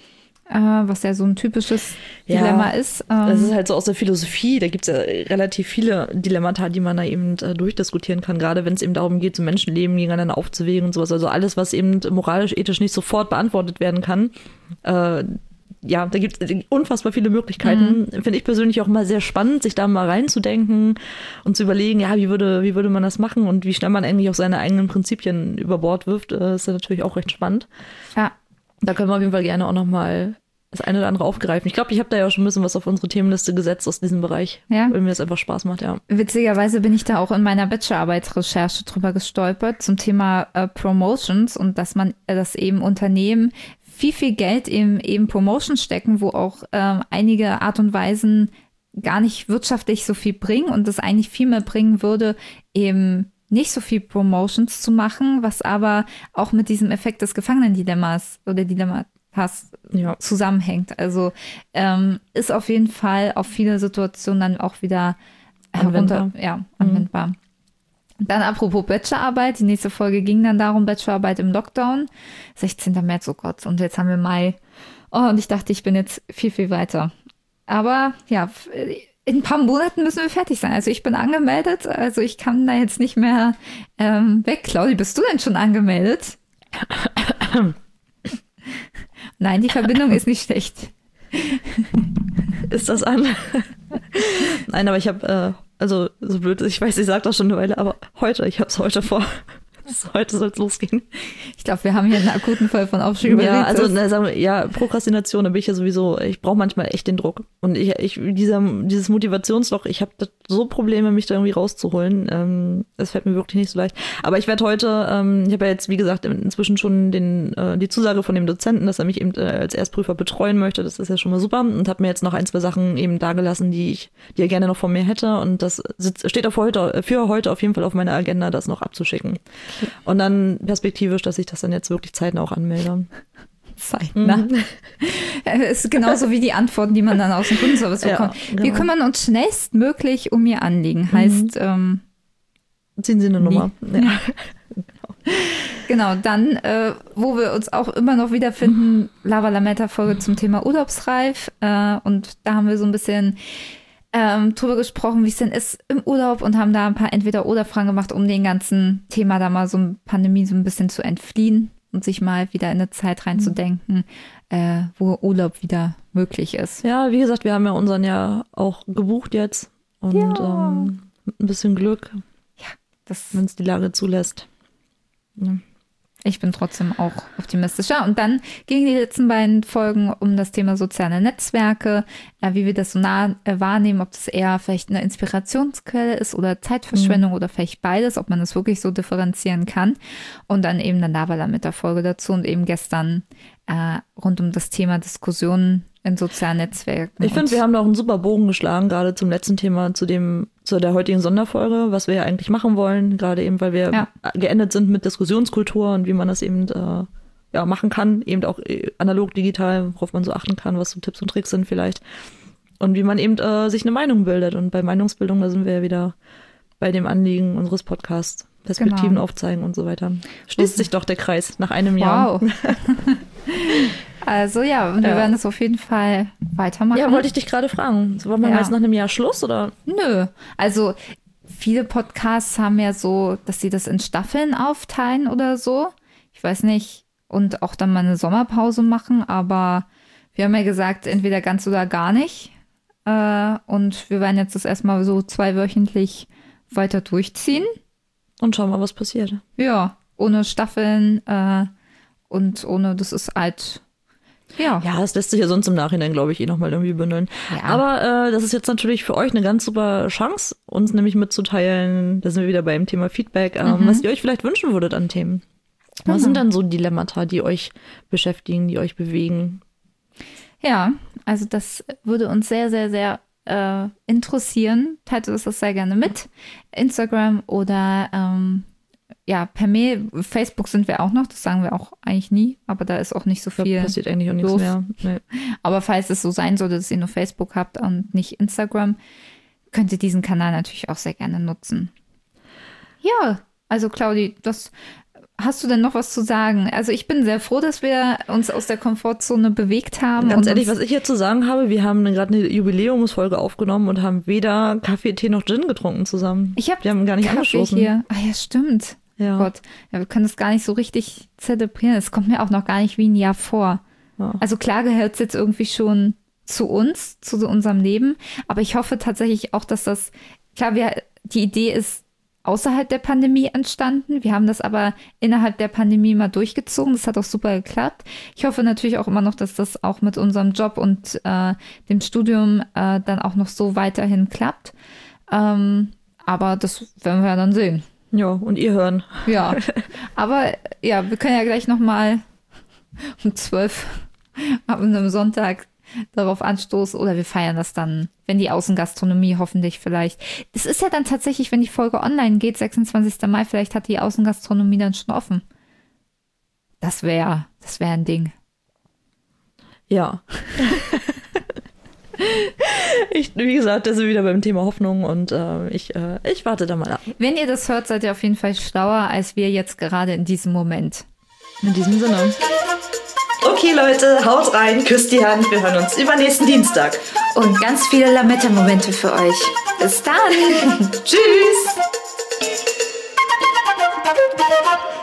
was ja so ein typisches Dilemma ist. Das ist halt so aus der Philosophie, da gibt es ja relativ viele Dilemmata, die man da eben durchdiskutieren kann, gerade wenn es eben darum geht, so Menschenleben gegeneinander aufzuwägen und sowas. Also alles, was eben moralisch, ethisch nicht sofort beantwortet werden kann. Da gibt es unfassbar viele Möglichkeiten. Finde ich persönlich auch mal sehr spannend, sich da mal reinzudenken und zu überlegen, ja, wie würde man das machen und wie schnell man eigentlich auch seine eigenen Prinzipien über Bord wirft, ist ja natürlich auch recht spannend. Ja. Da können wir auf jeden Fall gerne auch noch mal das eine oder andere aufgreifen. Ich glaube, ich habe da ja auch schon ein bisschen was auf unsere Themenliste gesetzt aus diesem Bereich, weil mir das einfach Spaß macht, ja. Witzigerweise bin ich da auch in meiner Bachelorarbeit-Recherche drüber gestolpert zum Thema Promotions und dass eben Unternehmen viel Geld eben Promotions stecken, wo auch einige Art und Weisen gar nicht wirtschaftlich so viel bringen und das eigentlich viel mehr bringen würde, eben nicht so viel Promotions zu machen, was aber auch mit diesem Effekt des Gefangenen-Dilemmas oder Dilemmas zusammenhängt. Also ist auf jeden Fall auf viele Situationen dann auch wieder anwendbar. Dann apropos Bachelorarbeit, die nächste Folge ging dann darum, Bachelorarbeit im Lockdown, 16. März, oh Gott, und jetzt haben wir Mai. Oh, und ich dachte, ich bin jetzt viel weiter. Aber ja, in ein paar Monaten müssen wir fertig sein. Also ich bin angemeldet, also ich kann da jetzt nicht mehr weg. Claudi, bist du denn schon angemeldet? Nein, die Verbindung ist nicht schlecht. Ist das an? Nein, aber ich habe, also so blöd, ich weiß, ich sage das schon eine Weile, aber ich habe es heute vor. Heute soll es losgehen. Ich glaube, wir haben hier einen akuten Fall von Aufschieben. Ja, also sagen wir, Prokrastination, da bin ich ja sowieso, ich brauche manchmal echt den Druck. Und dieses Motivationsloch, ich habe so Probleme, mich da irgendwie rauszuholen. Das fällt mir wirklich nicht so leicht. Aber ich werde heute, ich habe ja jetzt, wie gesagt, inzwischen schon die Zusage von dem Dozenten, dass er mich eben als Erstprüfer betreuen möchte. Das ist ja schon mal super. Und habe mir jetzt noch 1, 2 Sachen eben dagelassen, die er gerne noch von mir hätte. Und das steht für heute auf jeden Fall auf meiner Agenda, das noch abzuschicken. Und dann perspektivisch, dass ich das dann jetzt wirklich zeitnah auch anmelde. Zeitnah. Ist genauso wie die Antworten, die man dann aus dem Kundenservice bekommt. Genau. Wir kümmern uns schnellstmöglich um Ihr Anliegen. Heißt, ziehen Sie eine Nummer. Ja. Genau, dann, wo wir uns auch immer noch wiederfinden, Lava Lametta Folge zum Thema Urlaubsreif. Und da haben wir so ein bisschen drüber gesprochen, wie es denn ist im Urlaub und haben da ein paar Entweder-Oder-Fragen gemacht, um dem ganzen Thema da mal so eine Pandemie so ein bisschen zu entfliehen und sich mal wieder in eine Zeit reinzudenken, wo Urlaub wieder möglich ist. Ja, wie gesagt, wir haben ja unseren ja auch gebucht jetzt und mit ein bisschen Glück, wenn es die Lage zulässt. Ja. Ich bin trotzdem auch optimistischer. Und dann gingen die letzten beiden Folgen um das Thema soziale Netzwerke, wie wir das so wahrnehmen, ob das eher vielleicht eine Inspirationsquelle ist oder Zeitverschwendung oder vielleicht beides, ob man das wirklich so differenzieren kann. Und dann eben eine Lava Lametta Folge dazu und eben gestern rund um das Thema Diskussionen in sozialen Netzwerken. Ich finde, wir haben da auch einen super Bogen geschlagen, gerade zum letzten Thema, zu der heutigen Sonderfolge, was wir ja eigentlich machen wollen, gerade eben, weil wir geendet sind mit Diskussionskultur und wie man das eben machen kann, eben auch analog, digital, worauf man so achten kann, was so Tipps und Tricks sind vielleicht und wie man eben sich eine Meinung bildet. Und bei Meinungsbildung, da sind wir ja wieder bei dem Anliegen unseres Podcasts, Perspektiven aufzeigen und so weiter. Schließt sich doch der Kreis nach einem Jahr. Wow. Also wir werden es auf jeden Fall weitermachen. Ja, wollte ich dich gerade fragen. Wollen wir jetzt nach einem Jahr Schluss, oder? Nö, also viele Podcasts haben ja so, dass sie das in Staffeln aufteilen oder so. Ich weiß nicht. Und auch dann mal eine Sommerpause machen, aber wir haben ja gesagt, entweder ganz oder gar nicht. Und wir werden jetzt das erstmal so 2-wöchentlich weiter durchziehen. Und schauen mal, was passiert. Ja, ohne Staffeln und ohne, das ist halt, ja, das lässt sich ja sonst im Nachhinein, glaube ich, nochmal irgendwie bündeln. Ja. Aber das ist jetzt natürlich für euch eine ganz super Chance, uns nämlich mitzuteilen, da sind wir wieder beim Thema Feedback, was ihr euch vielleicht wünschen würdet an Themen. Was sind dann so Dilemmata, die euch beschäftigen, die euch bewegen? Ja, also das würde uns sehr, sehr, sehr interessieren. Teilt uns das sehr gerne mit. Instagram oder per Mail. Facebook sind wir auch noch, das sagen wir auch eigentlich nie, aber da ist auch nicht so viel. Da passiert eigentlich auch nichts mehr. Nee. Aber falls es so sein sollte, dass ihr nur Facebook habt und nicht Instagram, könnt ihr diesen Kanal natürlich auch sehr gerne nutzen. Ja, also Claudi, hast du denn noch was zu sagen? Also ich bin sehr froh, dass wir uns aus der Komfortzone bewegt haben. Ganz ehrlich, was ich jetzt zu sagen habe, wir haben gerade eine Jubiläumsfolge aufgenommen und haben weder Kaffee, Tee noch Gin getrunken zusammen. Wir haben gar nicht Kaffee angestoßen. Hier. Ah ja, stimmt. Ja. Gott, ja, wir können das gar nicht so richtig zelebrieren. Es kommt mir auch noch gar nicht wie ein Jahr vor. Ja. Also klar gehört es jetzt irgendwie schon zu uns, zu unserem Leben. Aber ich hoffe tatsächlich auch, dass das, klar, die Idee ist außerhalb der Pandemie entstanden. Wir haben das aber innerhalb der Pandemie mal durchgezogen. Das hat auch super geklappt. Ich hoffe natürlich auch immer noch, dass das auch mit unserem Job und dem Studium dann auch noch so weiterhin klappt. Aber das werden wir ja dann sehen. Ja, und ihr hören. Ja, aber ja, wir können ja gleich nochmal um 12 ab einem Sonntag darauf anstoßen oder wir feiern das dann, wenn die Außengastronomie hoffentlich vielleicht. Das ist ja dann tatsächlich, wenn die Folge online geht, 26. Mai, vielleicht hat die Außengastronomie dann schon offen. Das wäre ein Ding. Ja. Wie gesagt, das ist wieder beim Thema Hoffnung und ich warte da mal ab. Wenn ihr das hört, seid ihr auf jeden Fall schlauer als wir jetzt gerade in diesem Moment. In diesem Sinne. Okay, Leute, haut rein, küsst die Hand. Wir hören uns übernächsten Dienstag. Und ganz viele Lametta-Momente für euch. Bis dann. Tschüss.